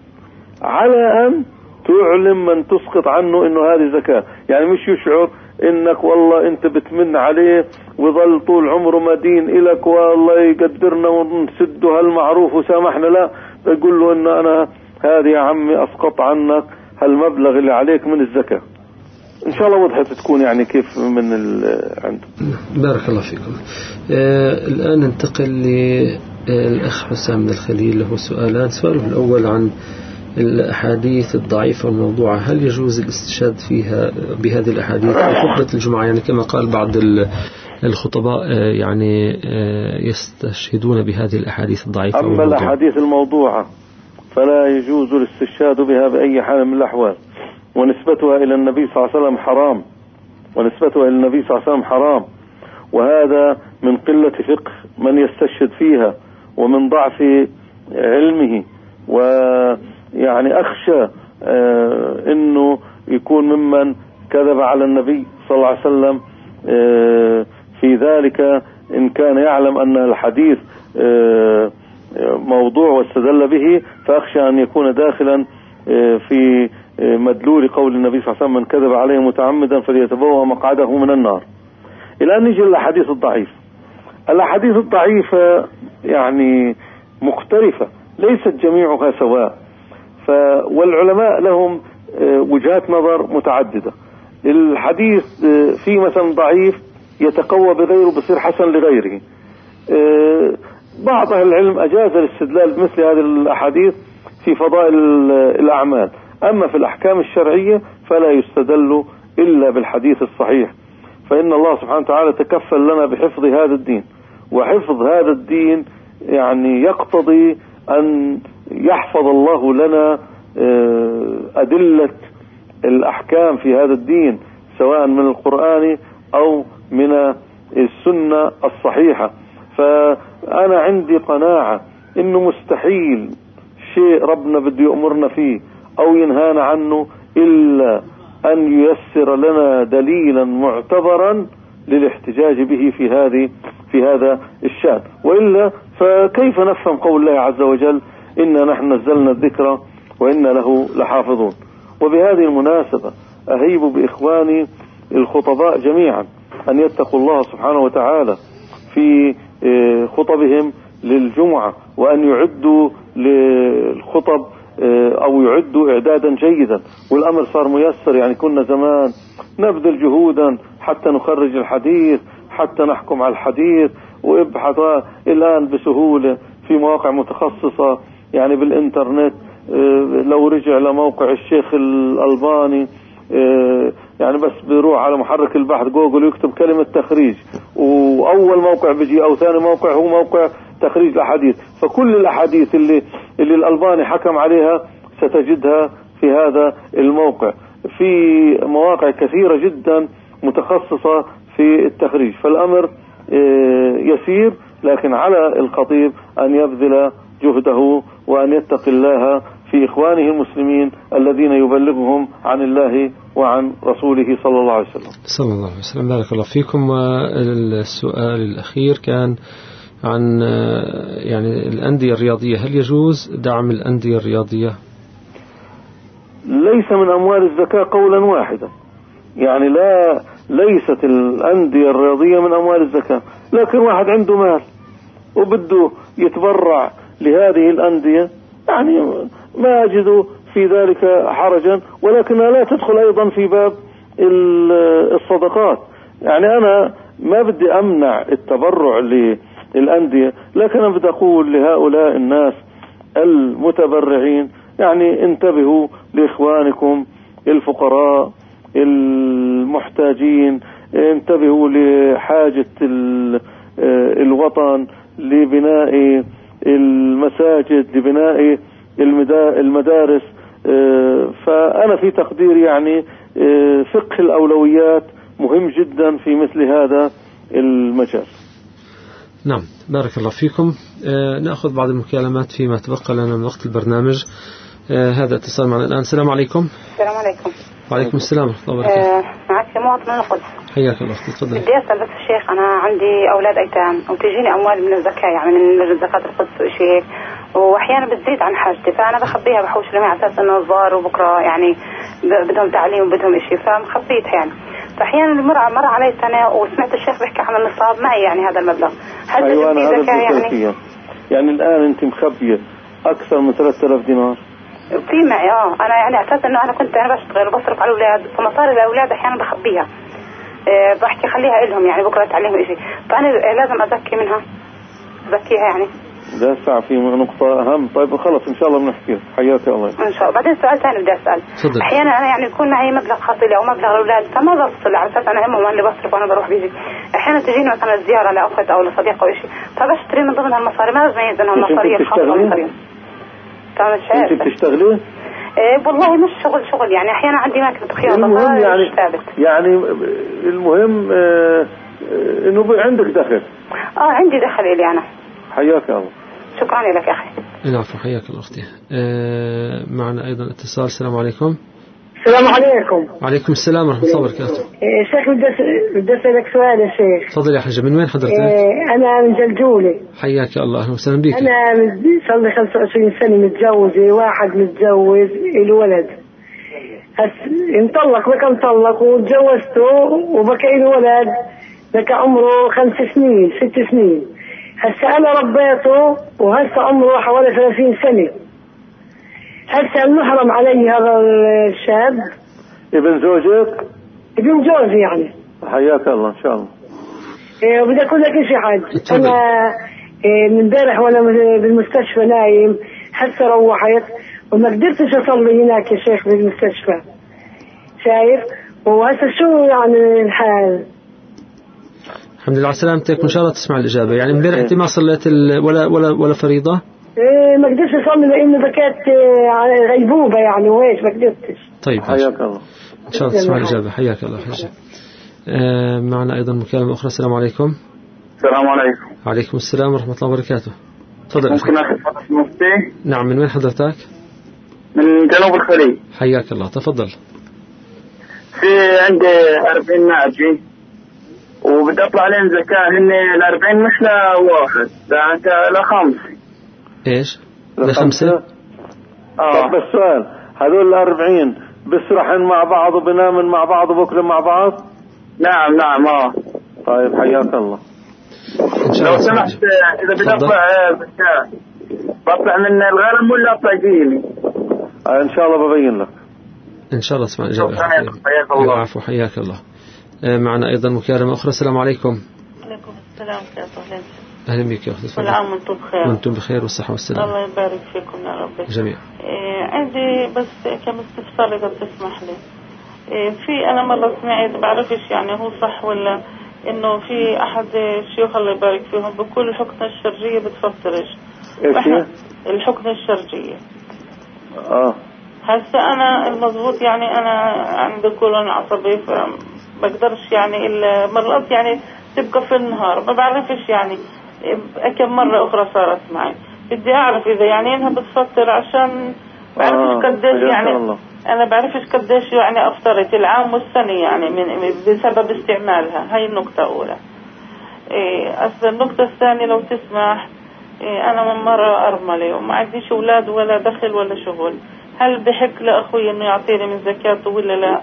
على أن تعلم من تسقط عنه إنه هذه زكاة. يعني مش يشعر إنك والله أنت بتمن عليه وظل طول عمره مدين إلك والله يقدرنا ونسده هالمعروف وسامحنا، لا، يقول له إن أنا هذه يا عمي أسقط عنك هالمبلغ اللي عليك من الزكاة. إن شاء الله وضحت تكون يعني كيف من عنده. بارك الله فيكم. الآن ننتقل للأخ حسام من الخليل، له سؤالان. سؤاله الأول عن الأحاديث الضعيفة والموضوعة، هل يجوز الاستشهاد فيها بهذه الأحاديث في خطبة الجمعة؟ يعني كما قال بعض الخطباء يعني يستشهدون بهذه الأحاديث الضعيفة. أما الأحاديث الموضوعة فلا يجوز الاستشهاد بها بأي حال من الأحوال، ونسبتها إلى النبي صلى الله عليه وسلم حرام، ونسبتها إلى النبي صلى الله عليه وسلم حرام، وهذا من قلة فقه من يستشهد فيها ومن ضعف علمه. ويعني أخشى إنه يكون ممن كذب على النبي صلى الله عليه وسلم في ذلك، إن كان يعلم أن الحديث موضوع واستدل به، فأخشى أن يكون داخلا في مدلول قول النبي صلى الله عليه وسلم: من كذب عليه متعمدا فليتبوأ مقعده من النار. الآن نجي للحديث الضعيف. الأحاديث الضعيفة يعني مختلفة، ليست جميعها سواء، والعلماء لهم وجهات نظر متعددة. الحديث في مثلا ضعيف يتقوى بغيره بصير حسن لغيره. بعض أهل العلم أجاز الاستدلال بمثل هذه الأحاديث في فضائل الأعمال، أما في الأحكام الشرعية فلا يستدل إلا بالحديث الصحيح، فإن الله سبحانه وتعالى تكفل لنا بحفظ هذا الدين، وحفظ هذا الدين يعني يقتضي أن يحفظ الله لنا أدلة الأحكام في هذا الدين سواء من القرآن أو من السنة الصحيحة. فأنا عندي قناعة إنه مستحيل شيء ربنا بده يأمرنا فيه أو ينهانا عنه إلا أن ييسر لنا دليلا معتبرا للاحتجاج به في هذا الشأن، وإلا فكيف نفهم قول الله عز وجل إنا نحن نزلنا الذكر وإنا له لحافظون. وبهذه المناسبة أهيب بإخواني الخطباء جميعا أن يتقوا الله سبحانه وتعالى في خطبهم للجمعة، وأن يعدوا للخطب أو يعدوا إعدادا جيدا، والأمر صار ميسر. يعني كنا زمان نبذل جهودا حتى نخرج الحديث، حتى نحكم على الحديث، وابحث الآن بسهولة في مواقع متخصصة يعني بالإنترنت. لو رجع لموقع الشيخ الألباني يعني بس بيروح على محرك البحث جوجل ويكتب كلمة تخريج، وأول موقع بيجي أو ثاني موقع هو موقع تخريج الأحاديث، فكل الأحاديث اللي الألباني حكم عليها ستجدها في هذا الموقع. في مواقع كثيرة جدا متخصصة في التخريج، فالأمر يسير، لكن على الخطيب أن يبذل جهده وأن يتقي الله في إخوانه المسلمين الذين يبلغهم عن الله وعن رسوله صلى الله عليه وسلم. صلى الله عليه وسلم. بارك الله فيكم. والسؤال الأخير كان عن يعني الأندية الرياضية، هل يجوز دعم الأندية الرياضية؟ ليس من أموال الزكاة قولا واحدا، يعني ليست الأندية الرياضية من أموال الزكاة، لكن واحد عنده مال وبده يتبرع لهذه الأندية يعني ما أجد في ذلك حرجا، ولكنها لا تدخل أيضا في باب الصدقات. يعني أنا ما بدي أمنع التبرع للأندية، لكن أنا بدي أقول لهؤلاء الناس المتبرعين يعني انتبهوا لإخوانكم الفقراء المحتاجين، انتبهوا لحاجة الوطن لبناء المساجد، لبناء المدارس. فأنا في تقدير يعني فقه الأولويات مهم جدا في مثل هذا المجال. نعم، بارك الله فيكم. نأخذ بعض المكالمات فيما تبقى لنا من وقت البرنامج. هذا اتصال معنا الآن. السلام عليكم. السلام عليكم. وعليكم السلام ورحمة الله وبركاته. معك مواطن من القدس. حياك الله أختي، تفضلي. بدي أسأل بس الشيخ، أنا عندي أولاد أيتام وتجيني أموال من الزكاة يعني من لجنة زكاة القدس وشيء هيك، وأحيانا بتزيد عن حاجتي، فأنا بخبيها بحوش لهم على أساس إنه صغار وبكرة يعني بدهم تعليم وبدهم إشي، فمخبيتها يعني. فأحيانا مر علي سنة وسمعت الشيخ بيحكي عن النصاب معي يعني هذا المبلغ، هل تجد فيه زكاة يعني الآن أنت مخبية أكثر من 3000 دينار؟ في معي أنا يعني أساس إنه أنا كنت بشتغل وبصرف على الأولاد، فمصاري الأولاد أحيانا بخبيها، بحكي خليها إلهم يعني بكرة تعليهم إشي، فأنا لازم أزكي منها، أزكيها يعني. ده ساعة في نقطة أهم. طيب خلص إن شاء الله بنحكي. حياك الله إن شاء الله. بعدين سؤال ثاني بدي أسأل. أحيانا أنا يعني يكون معي مبلغ خاصلي أو مبلغ الأولاد، فما بفصل على أساس أنا همهم اللي بصرف وأنا بروح بيجي. أحيانا تجيني مثلا زيارة لأخت أو لصديق أو إشي، فبشتري من ضمن هالمصاري، ما بميز إنها المصاري الخاصة مصاري. أنت بتشتغلي؟ والله مش شغل يعني أحيانا عندي ماكينة خياطة. المهم يعني المهم إنه عندك دخل. عندي دخل إلي أنا. حياك الله. شكرا لك أخي. العفو، حياك الله أختي. معنا أيضا اتصال. السلام عليكم. السلام عليكم. وعليكم السلام ورحمة الله وبركاته. شيخ بدي أسألك سؤال يا شيخ. تفضل يا حاجة. من وين حضرتك؟ أنا من جلجولة. حياك الله، أهلا وسهلا بك. أنا صار لي 25 سنة متجوزة، واحد متجوز الولد انطلق بكى انطلق وتجوزته وبكى الولد لك عمره 5 سنين 6 سنين. هسه أنا ربيته وهسه عمره حوالي 30 سنة. هسه المحرم علي هذا الشاب. ابن زوجك؟ ابن جوزي يعني. حياك الله إن شاء الله. بدي أقول لك شيء حاج. أنا من امبارح وأنا بالمستشفى نايم، هسه روحت وما قدرتش أصلي هناك يا شيخ بالمستشفى. شايف؟ وهسه شو يعني الحال؟ الحمد لله على سلامتك، وإن شاء الله تسمع الإجابة. يعني امبارح أنت ما صليت ولا فريضة؟ ما قدرتش أصلي لأنه بكيت غيبوبة يعني وإيش ما قدرتش. طيب حياك الله. إن شاء الله تسمع الإجابة. حياك الله حاج. معنا أيضا مكالمة أخرى. السلام عليكم. السلام عليكم. وعليكم السلام ورحمة الله وبركاته. تفضل. ممكن أخذ فضل المفتي؟ نعم. من وين حضرتك؟ من جنوب الخليج. حياك الله. تفضل. في عندي 40 ناجي وبدي أطلع عليهم زكاة. هن 40 مش لواحد، ل5. إيش؟ ل5؟ طب بس سؤال، هذول 40 بسرحن مع بعض وبنامن مع بعض وبكرم مع بعض؟ نعم. طيب حياك الله. لو سمحت إذا بدي أطلع زكاة بطلع من الغنم ولا أطلع جيني؟ إن شاء الله ببين لك. إن شاء الله اسمع الإجابة. حياك الله. العفو. حياك الله. معنا أيضا مكالمة أخرى. السلام عليكم. عليكم السلام. أهلا بك يا أختي. كل عام وأنتم بخير. وأنتم بخير والصحة والسلامة. الله يبارك فيكم يا رب جميعا. عندي بس كم استفسار إذا بتسمح لي. في أنا مرة سمعت بعرفش يعني هو صح ولا إنه في أحد الشيوخ الله يبارك فيهم بكل الحقنة الشرجية بتفطرش. إيش هي؟ الحقنة الشرجية. هسه أنا المضبوط يعني أنا عندي كولون عصبي بقدرش يعني إلا مرات يعني تبقى في النهار ما بعرفش يعني كم مرة أخرى صارت معي. بدي أعرف إذا يعني إنها بتفطر عشان بعرفش قديش يعني أنا بعرفش قديش يعني أفطرت العام والسنة يعني بسبب استعمالها. هاي النقطة الأولى. أصل النقطة الثانية لو تسمح، أنا من مرة أرملة وما عنديش أولاد ولا دخل ولا شغل، هل بحق لأخوي إنه يعطيني من زكاته ولا لا؟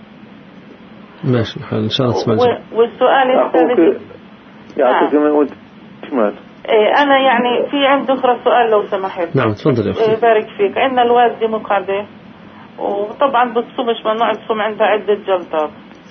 ماشي الحال. إن شاء الله تسمع الجواب. والسؤال الثالث يعطيك من ود شمال. أنا يعني في عندي أخرى سؤال لو سمحت. نعم تفضل يا أختي. بارك فيك. عندنا الوالدة مقعدة وطبعا بتصومش ممنوع تصوم، عندها عدة جلطات.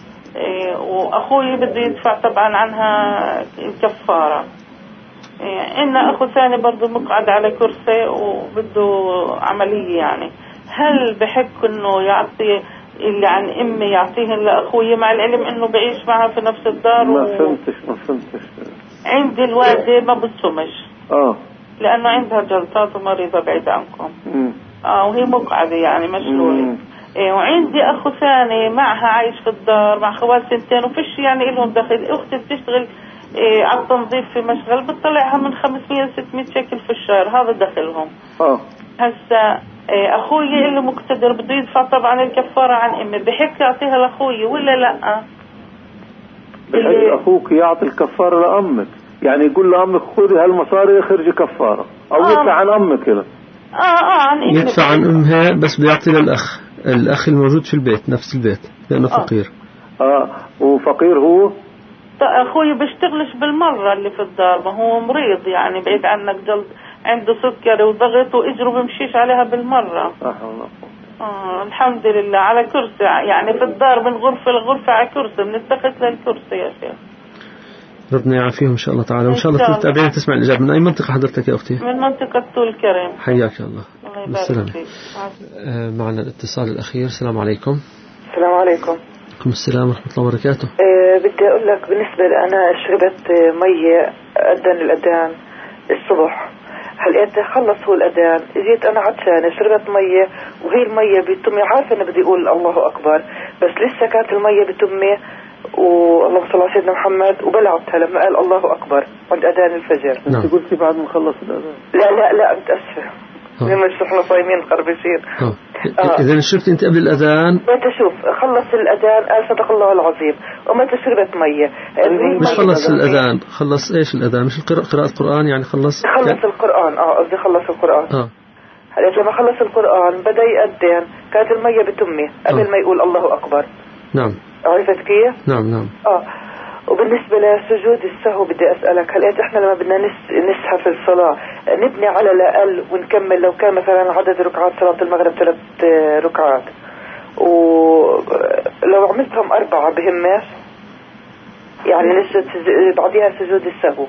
وأخوي بده يدفع طبعا عنها الكفارة. عندنا أخو ثاني برضو مقعد على كرسي وبده عملية يعني، هل بحق إنه يعطي اللي عن أمي يعطيهن لأخوي مع العلم إنه بعيش معها في نفس الدار؟ ما فهمتش. عندي الوالدة ما بتصومش لأنه عندها جلطات ومريضة بعيد عنكم. وهي مقعدة يعني مشلولة. وعندي أخو ثاني معها عايش في الدار مع خوات 2 وفيش يعني إلهم دخل. أختي بتشتغل على التنظيف في مشغل بتطلعها من 500-600 شكل في الشهر، هذا دخلهم. هسا أخوي اللي مقتدر بده يدفع طبعا الكفارة عن أمي، بحق يعطيها لأخوي ولا لا؟ بحق أخوك يعطي الكفارة لأمك، يعني يقول لأمك خذي هالمصاري اخرجي كفارة، أو يدفع عن أمك كده. عن أمك. يدفع عن أمها بس بده يعطي الأخ الموجود في البيت نفس البيت لأنه فقير. وفقير هو؟ أخوي بيشتغلش بالمرة اللي في الدار، ما هو مريض يعني بعيد عنك جلد، عنده سكري وضغط وإجره بمشيش عليها بالمرة. الحمد لله على كرسي يعني في الدار من غرفة لغرفة على كرسي، بنتخذ للكرسي يا شيخ. ربنا يعافيهم إن شاء الله تعالى. وإن شاء الله تتابعين تسمع الإجابة. من أي منطقة حضرتك يا أختي؟ من منطقة طول كريم. حياك الله. بالسلامة. معنا الاتصال الأخير. السلام عليكم. السلام عليكم. عليكم السلام ورحمة الله وبركاته. بدي أقول لك بالنسبة لأنا شربت مية أذن الأذان الصبح، هلقيت خلص هو الأذان، جيت أنا عطشانة شربت مية وهي المية بتمي، عارفة أنا بدي أقول الله أكبر بس لسه كانت المية بتمي والله صلى الله عليه وسلم محمد وبلعتها لما قال الله أكبر عند أذان الفجر. أنت قلتي بعد ما خلص الأذان؟ لا متأسفة مش احنا صايمين خربشين. إذا شربت أنت قبل الأذان؟ ما تشوف خلص الأذان قال صدق الله العظيم وما تشربت مية. مش خلص الأذان، خلص إيش الأذان؟ مش قراءة القرآن يعني خلص القرآن. قصدي خلص القرآن. هلأ لما خلص القرآن بدأ يأذن كانت المية بتمي قبل ما يقول الله أكبر. نعم. عرفت كيف؟ نعم. وبالنسبة لسجود السهو بدي أسألك، هل إحنا لما بدنا نسهى في الصلاة نبني على الأقل ونكمل لو كان مثلا عدد ركعات صلاة المغرب 3 ركعات ولو عملتهم 4 بهمش يعني نسجد بعدها سجود السهو؟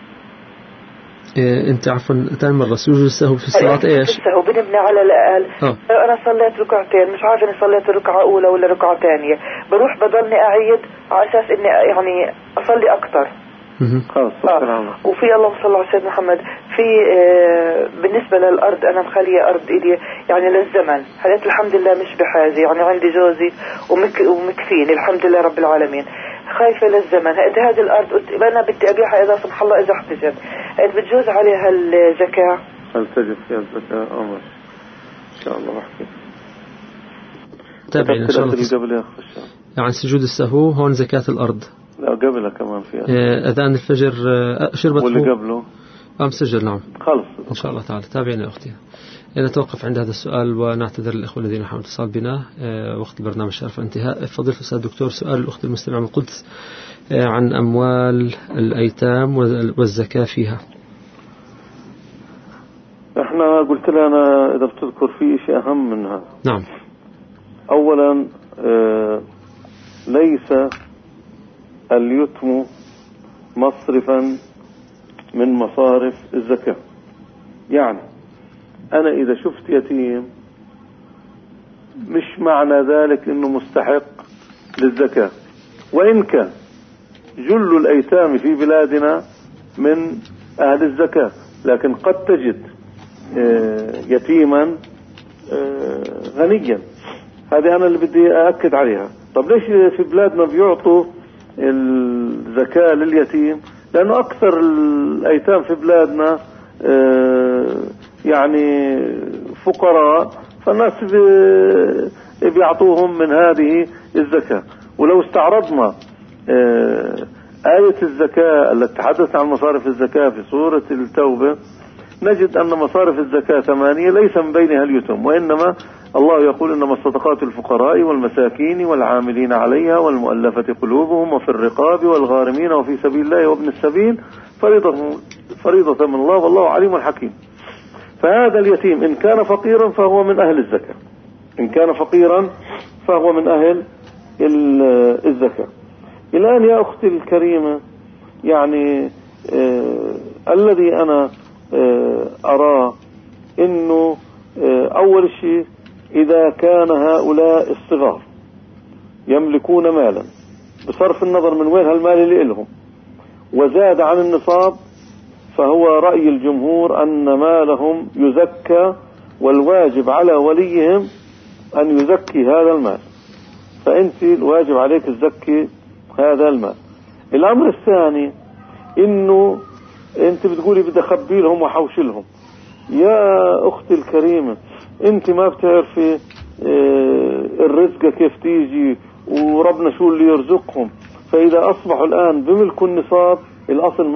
انت عفوا ثاني مرة سجود السهو في الصلاة ايش؟ السهو بنبني على الأقل لو أنا صليت ركعتين مش عارف إني صليت ركعة أولى ولا ركعة ثانية بروح بضلني أعيد على أساس إني يعني أصلي أكتر. وفي اللهم صل على سيدنا محمد في بالنسبة للأرض أنا مخلية أرض إلي يعني للزمن حالات الحمد لله مش بحاجة يعني عندي جوزي ومكفيني الحمد لله رب العالمين خايفة للزمن هذه الأرض أنا بدي أبيعها إذا سمح الله إذا احتجت بتجوز عليها الزكاة؟ هل تجب فيها الزكاة؟ إن شاء الله بحكي تابعين إن شاء الله. يعني سجود السهو هون زكاة الأرض لا قبلها كمان فيها أذان الفجر شربت واللي قبله مسجل. نعم خلص إن شاء الله تعالى. تابعين يا أختي. نتوقف عند هذا السؤال ونعتذر الإخوة الذين حاولوا الاتصال بنا. وقت البرنامج شرف انتهاء. فضيلة الأستاذ الدكتور، سؤال الأخت المستمع من القدس عن أموال الأيتام والزكاة فيها. احنا قلت لها أنا إذا بتذكر في شيء أهم منها. نعم. أولا ليس اليتم مصرفا من مصارف الزكاة. يعني أنا إذا شفت يتيم مش معنى ذلك إنه مستحق للزكاة، وإن كان جل الأيتام في بلادنا من أهل الزكاة، لكن قد تجد يتيما غنيا. هذه أنا اللي بدي أأكد عليها. طب ليش في بلادنا بيعطوا الزكاة لليتيم؟ لأنه أكثر الأيتام في بلادنا يعني فقراء، فالناس بيعطوهم من هذه الزكاة. ولو استعرضنا آية الزكاة التي تحدث عن مصارف الزكاة في سورة التوبة نجد أن مصارف الزكاة 8 ليس من بينها اليتم، وإنما الله يقول إنما الصدقات الفقراء والمساكين والعاملين عليها والمؤلفة قلوبهم وفي الرقاب والغارمين وفي سبيل الله وابن السبيل فريضة من الله والله عليم حكيم. فهذا اليتيم إن كان فقيرا فهو من أهل الزكاة، إن كان فقيرا فهو من أهل الزكاة. الآن يا أختي الكريمة يعني الذي أنا أراه إنه أول شيء إذا كان هؤلاء الصغار يملكون مالا بصرف النظر من وين هالمال اللي لهم وزاد عن النصاب، فهو رأي الجمهور أن مالهم يزكى، والواجب على وليهم أن يزكي هذا المال. فأنت الواجب عليك تزكي هذا المال. الأمر الثاني إنه أنت بتقولي بدي أخبي لهم وحوش لهم. يا أختي الكريمة أنت ما بتعرفي الرزق كيف تيجي وربنا شو اللي يرزقهم. فإذا أصبحوا الآن بملكوا النصاب الأصل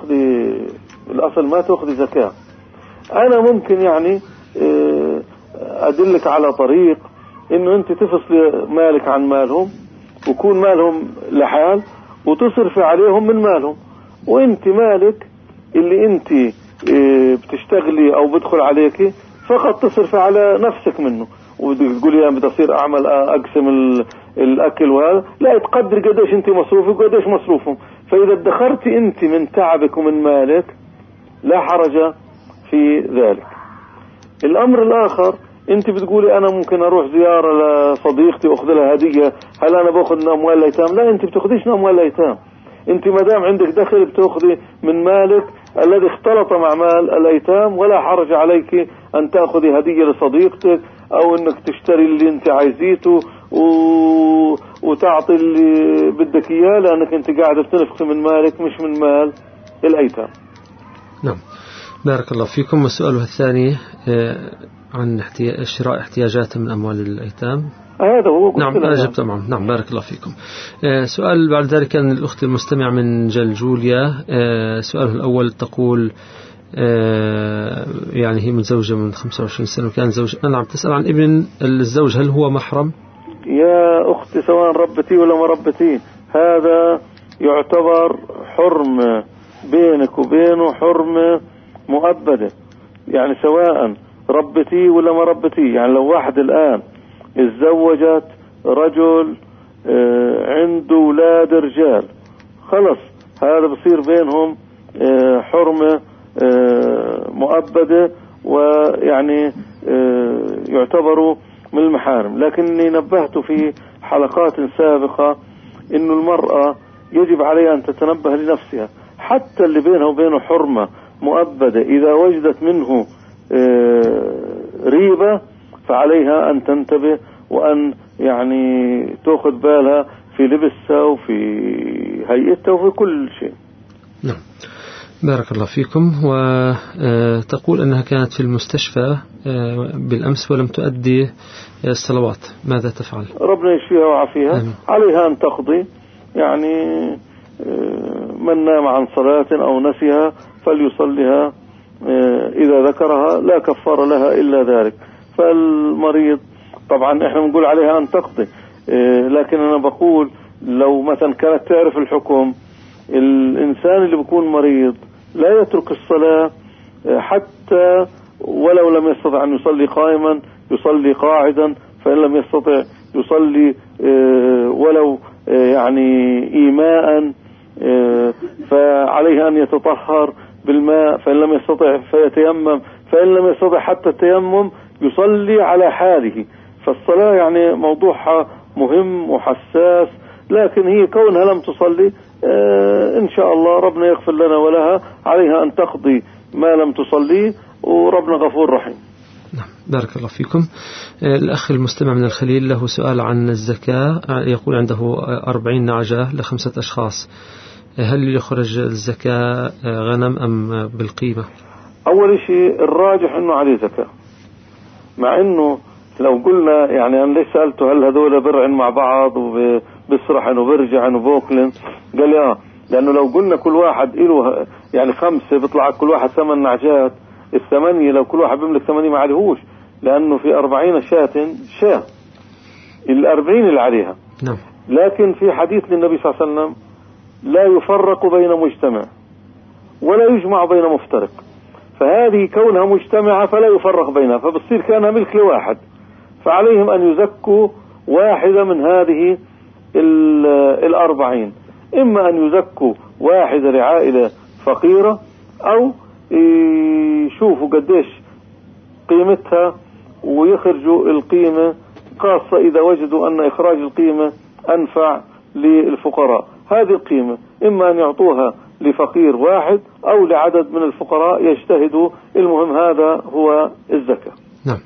ما تأخذي زكاة. أنا ممكن يعني أدلك على طريق إنه أنت تفصلي مالك عن مالهم ويكون مالهم لحال وتصرفي عليهم من مالهم، وأنت مالك اللي أنت بتشتغلي أو بدخل عليك فقط تصرفي على نفسك منه. وتقولي أنا بدي أصير أعمل أقسم الأكل وهذا، لا تقدر قديش أنت مصروفك وقديش مصروفهم. فإذا ادخرتي أنت من تعبك ومن مالك لا حرج في ذلك. الأمر الآخر أنت بتقولي أنا ممكن أروح زيارة لصديقتي وأخذ لها هدية، هل أنا بأخذ من أموال الأيتام؟ لا، أنت بتأخذيش من أموال الأيتام. أنت مدام عندك دخل بتأخذي من مالك الذي اختلط مع مال الأيتام، ولا حرج عليك أن تأخذي هدية لصديقتك أو أنك تشتري اللي أنت عايزيته وتعطي اللي بدك إياه، لأنك أنت قاعدة بتنفق من مالك مش من مال الأيتام. نعم، بارك الله فيكم. والسؤال الثاني عن شراء احتياجات من أموال الأيتام. هذا هو. نعم أجبت. نعم بارك الله فيكم. سؤال بعد ذلك كان الأخت المستمع من جلجوليا. سؤاله الأول تقول يعني هي متزوجة من 25 سنة وكان زوج. أنا عم تسأل عن ابن الزوج، هل هو محرم؟ يا أختي سواء ربتي ولا ما ربتي، هذا يعتبر حرمة بينك وبينه، حرمة مؤبدة، يعني سواء ربتيه ولا ما ربتيه. يعني لو واحد الآن اتزوجت رجل عنده أولاد رجال، خلص هذا بصير بينهم حرمة مؤبدة، ويعني يعتبروا من المحارم. لكني نبهت في حلقات سابقة إنه المرأة يجب عليها أن تتنبه لنفسها، حتى اللي بينها وبينه حرمة مؤبدة إذا وجدت منه ريبة فعليها أن تنتبه، وأن يعني تأخذ بالها في لبسها وفي هيئتها وفي كل شيء. نعم، بارك الله فيكم. وتقول أنها كانت في المستشفى بالأمس ولم تؤدي الصلوات، ماذا تفعل؟ ربنا يشفيها ويعافيها. عليها أن تقضي، يعني من نام عن صلاة أو نسيها فليصليها إذا ذكرها، لا كفار لها إلا ذلك. فالمريض طبعا احنا بنقول عليها أن تقضي، لكن أنا بقول لو مثلا كانت تعرف الحكم، الإنسان اللي بيكون مريض لا يترك الصلاة حتى ولو لم يستطع أن يصلي قائما يصلي قاعدا، فإن لم يستطع يصلي ولو يعني إيماء، فعليه أن يتطهر بالماء، فإن لم يستطع فيتيمم، فإن لم يستطع حتى التيمم يصلي على حاله. فالصلاة يعني موضوعها مهم وحساس، لكن هي كونها لم تصلي إن شاء الله ربنا يغفر لنا ولها، عليها أن تقضي ما لم تصلي، وربنا غفور رحيم. نعم، بارك الله فيكم. الأخ المستمع من الخليل له سؤال عن الزكاة، يقول عنده 40 نعجة ل5 أشخاص، هل يخرج الزكاة غنم أم بالقيمة؟ أول شيء الراجح أنه عليه زكاة، مع أنه لو قلنا يعني أنا ليش سألته هل هذول برعن مع بعض وبسرحن وبرجعن وبوكلن، قال لي لأنه لو قلنا كل واحد له يعني 5 بيطلع كل واحد 8 نعجات، ال8 لو كل واحد بيملك 8 ما عليهوش، لأنه في 40 شاة 40 اللي عليها. نعم. لكن في حديث للنبي صلى الله عليه وسلم لا يفرق بين مجتمع ولا يجمع بين مفترق، فهذه كونها مجتمعة فلا يفرق بينها، فبصير كانها ملك لواحد، فعليهم أن يزكوا واحدة من هذه 40، إما أن يزكوا واحدة لعائلة فقيرة، أو يشوفوا قديش قيمتها ويخرجوا القيمة، خاصة إذا وجدوا أن إخراج القيمة أنفع للفقراء. هذه القيمة إما أن يعطوها لفقير واحد أو لعدد من الفقراء يجتهدوا، المهم هذا هو الزكاة. نعم.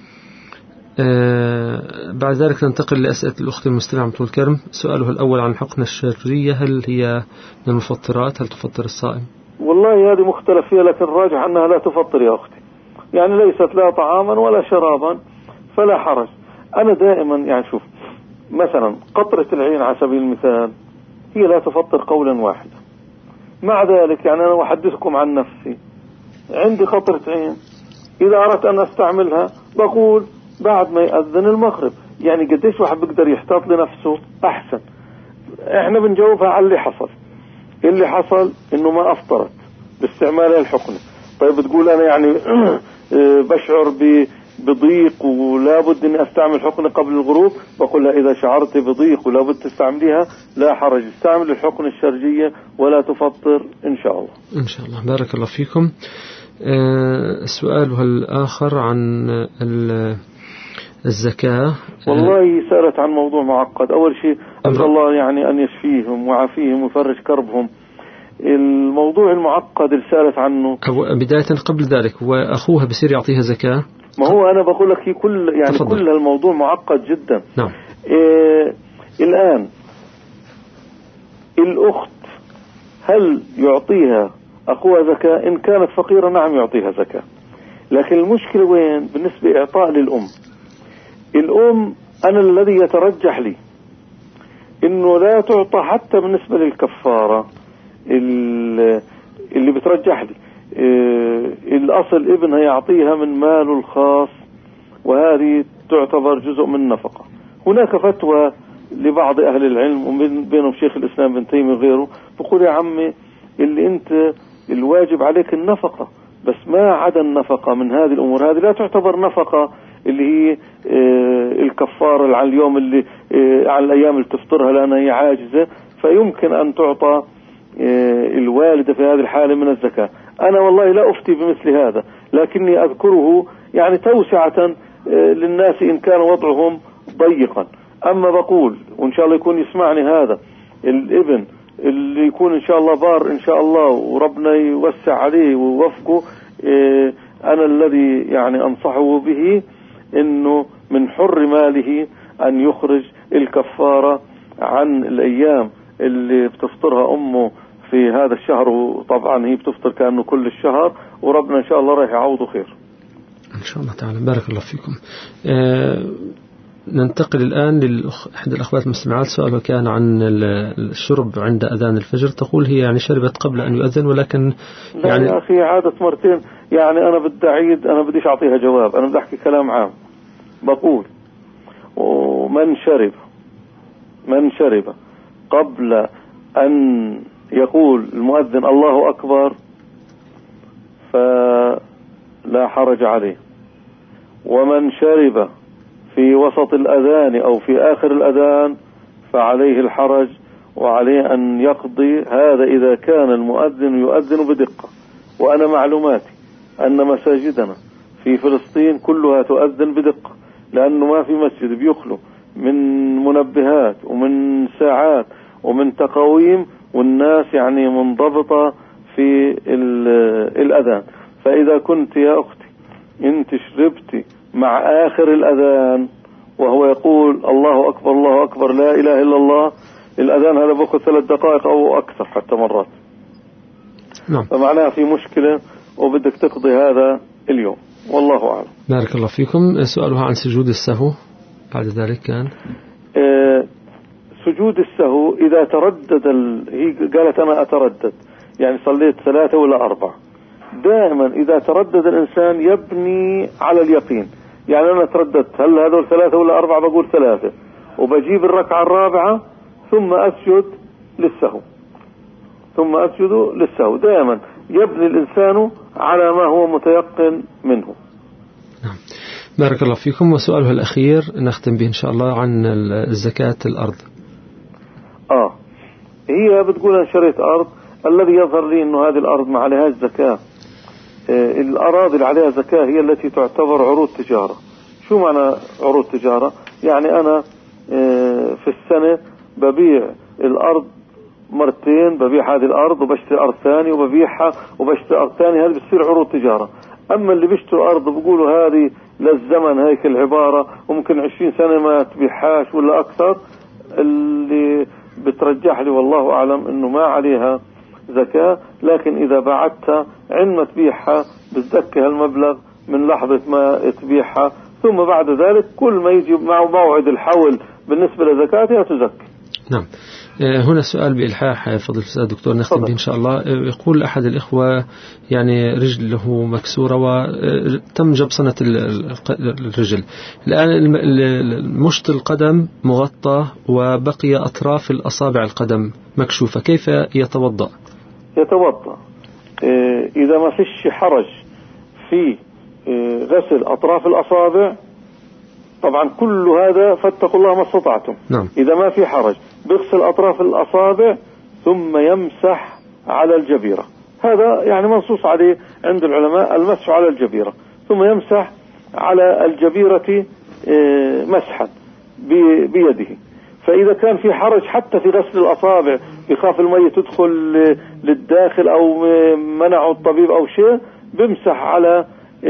بعد ذلك ننتقل لأسئلة الأخت المستمعة طول الكرم. سؤاله الأول عن الحقنة الشرية، هل هي من المفطرات؟ هل تفطر الصائم؟ والله هذه مختلف فيها، لكن الراجح أنها لا تفطر يا أختي، يعني ليست لا طعاما ولا شرابا، فلا حرج. أنا دائما يعني شوف مثلا قطرة العين على سبيل المثال هي لا تفطر قولا واحدا، مع ذلك يعني أنا أحدثكم عن نفسي، عندي قطرة عين إذا أردت أن أستعملها بقول بعد ما يأذن المغرب، يعني قديش واحد بيقدر يحتاط لنفسه أحسن. إحنا بنجاوبها على اللي حصل إنه ما أفطرت باستعمال الحقنة. طيب بتقول أنا يعني بشعر بضيق ولا بد أني أستعمل حقنة قبل الغروب، بقول لها إذا شعرت بضيق ولا بد تستعمليها لا حرج، استعمل الحقنة الشرجية ولا تفطر إن شاء الله. إن شاء الله، بارك الله فيكم. سؤالها الآخر عن الزكاة. والله سألت عن موضوع معقد. أول شيء أسأل الله يعني أن يشفيهم ويعافيهم ويفرج كربهم. الموضوع المعقد اللي سألت عنه بداية قبل ذلك، وأخوها بصير يعطيها زكاة؟ ما هو أنا بقول لك كل الموضوع معقد جدا. نعم. الآن الأخت هل يعطيها أخوها زكاة؟ إن كانت فقيرة نعم يعطيها زكاة، لكن المشكلة وين؟ بالنسبة إعطاء للأم. الأم أنا الذي يترجح لي إنه لا تعطى حتى بالنسبة للكفارة، اللي بترجح لي الأصل ابنها يعطيها من ماله الخاص، وهذه تعتبر جزء من النفقة. هناك فتوى لبعض أهل العلم ومن بينهم شيخ الإسلام ابن تيمية وغيره، بقول يا عمي اللي أنت الواجب عليك النفقة، بس ما عدا النفقة من هذه الأمور هذه لا تعتبر نفقة، اللي هي الكفارة على اليوم اللي على الأيام اللي تفطرها لأنها هي عاجزة، فيمكن أن تعطى الوالدة في هذه الحالة من الزكاة. أنا والله لا أفتي بمثل هذا، لكني أذكره يعني توسعة للناس إن كان وضعهم ضيقا. أما بقول وإن شاء الله يكون يسمعني هذا الابن اللي يكون إن شاء الله بار إن شاء الله وربنا يوسع عليه ويوفقه، أنا الذي يعني أنصحه به إنه من حر ماله أن يخرج الكفارة عن الأيام اللي بتفطرها أمه في هذا الشهر، وطبعا هي بتفطر كأنه كل الشهر، وربنا إن شاء الله راح يعوضه خير إن شاء الله تعالى. بارك الله فيكم. ننتقل الآن لأحد الأخوات المستمعات. سؤالها كان عن الشرب عند أذان الفجر. تقول هي يعني شربت قبل أن يؤذن، ولكن يعني لا يا أخي عادت مرتين. يعني أنا بدي أعيد، أنا بديش أعطيها جواب، أنا بدي أحكي كلام عام. بقول ومن شرب قبل أن يقول المؤذن الله أكبر فلا حرج عليه، ومن شرب في وسط الأذان أو في آخر الأذان فعليه الحرج، وعليه أن يقضي هذا إذا كان المؤذن يؤذن بدقة. وأنا معلوماتي أن مساجدنا في فلسطين كلها تؤذن بدقة، لأنه ما في مسجد بيخلو من منبهات ومن ساعات ومن تقويم، والناس يعني منضبطة في الأذان. فإذا كنت يا أختي أنت شربتي مع آخر الأذان وهو يقول الله أكبر الله أكبر لا إله إلا الله، الأذان هذا بأخذ 3 دقائق أو أكثر حتى مرات. نعم. فمعناها في مشكلة وبدك تقضي هذا اليوم، والله أعلم. بارك الله فيكم. سؤالها عن سجود السهو بعد ذلك كان سجود السهو إذا تردد هي قالت أنا أتردد، يعني صليت 3 ولا 4. دائما إذا تردد الإنسان يبني على اليقين، يعني أنا ترددت هل هذول 3 ولا 4، بقول 3 وبجيب الركعة الرابعة ثم أسجد للسهو. دائما يبني الإنسان على ما هو متيقن منه. نعم. بارك الله فيكم. وسؤالها الأخير نختم به إن شاء الله عن زكاة الأرض. هي بتقول أنا شريت أرض، الذي يظهر لي أنه هذه الأرض ما عليها زكاة. الأراضي اللي عليها زكاة هي التي تعتبر عروض تجارة. شو معنى عروض تجارة؟ يعني أنا في السنة ببيع الأرض مرتين، ببيع هذه الأرض وبشتري أرض ثانية وببيعها وبشتري أرض ثانية، هذه بتصير عروض تجارة. أما اللي بيشتروا أرض بيقولوا هذه للزمن، هيك العبارة، وممكن 20 سنة ما تبيعهاش ولا أكثر، اللي بترجح لي والله أعلم أنه ما عليها زكاة. لكن إذا باعتها عندما تبيعها بتزكي هالمبلغ من لحظة ما تبيعها، ثم بعد ذلك كل ما يجي معه موعد الحول بالنسبة لزكاتها تزكي. نعم. هنا سؤال بإلحاح فضل الدكتور نختم به إن شاء الله. يقول أحد الإخوة يعني رجله مكسورة وتم جبصنة الرجل، الآن مشط القدم مغطى وبقي أطراف الأصابع القدم مكشوفة، كيف يتوضأ؟ إذا ما فيش حرج في غسل أطراف الأصابع، طبعا كل هذا فاتقوا الله ما استطعتم. نعم. إذا ما في حرج بيغسل أطراف الأصابع ثم يمسح على الجبيرة، هذا يعني منصوص عليه عند العلماء المسح على الجبيرة، ثم يمسح على الجبيرة مسحا بيده. فإذا كان في حرج حتى في غسل الأصابع، يخاف المية تدخل للداخل أو منعه الطبيب أو شيء، بمسح على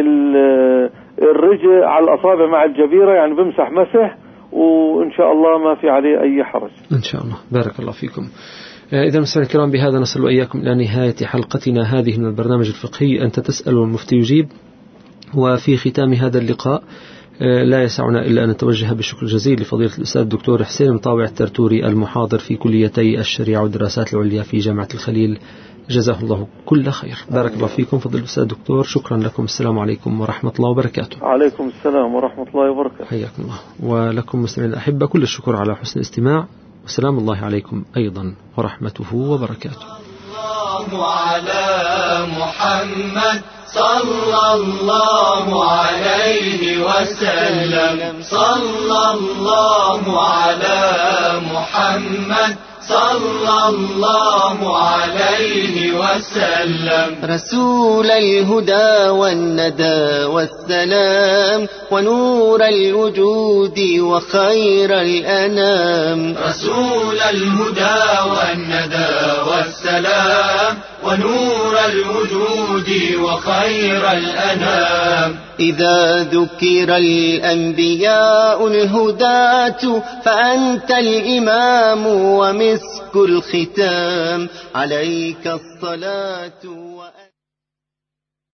الرجل على الأصابع مع الجبيرة، يعني بمسح مسح، وإن شاء الله ما في عليه أي حرج إن شاء الله. بارك الله فيكم. إذا مستمعينا الكرام بهذا نصل وإياكم إلى نهاية حلقتنا هذه من البرنامج الفقهي أنت تسأل والمفتي يجيب. وفي ختام هذا اللقاء لا يسعنا إلا أن نتوجه بالشكر الجزيل لفضيلة الأستاذ الدكتور حسين مطاوع الترتوري المحاضر في كليتي الشريعة والدراسات العليا في جامعة الخليل جزاه الله كل خير. بارك الله فيكم فضل الأستاذ الدكتور، شكرا لكم. السلام عليكم ورحمة الله وبركاته. عليكم السلام ورحمة الله وبركاته. حياكم الله. ولكم مستمعين الأحبة كل الشكر على حسن الاستماع، وسلام الله عليكم أيضا ورحمته وبركاته. على محمد صلى الله عليه وسلم، صلى الله على محمد صلى الله عليه وسلم. رسول الهدى والندى والسلام ونور الوجود وخير الأنام. رسول الهدى والندى والسلام ونور الوجود وخير الأنام. إذا ذكر الأنبياء الهداة فأنت الإمام ومسك الختام. عليك الصلاة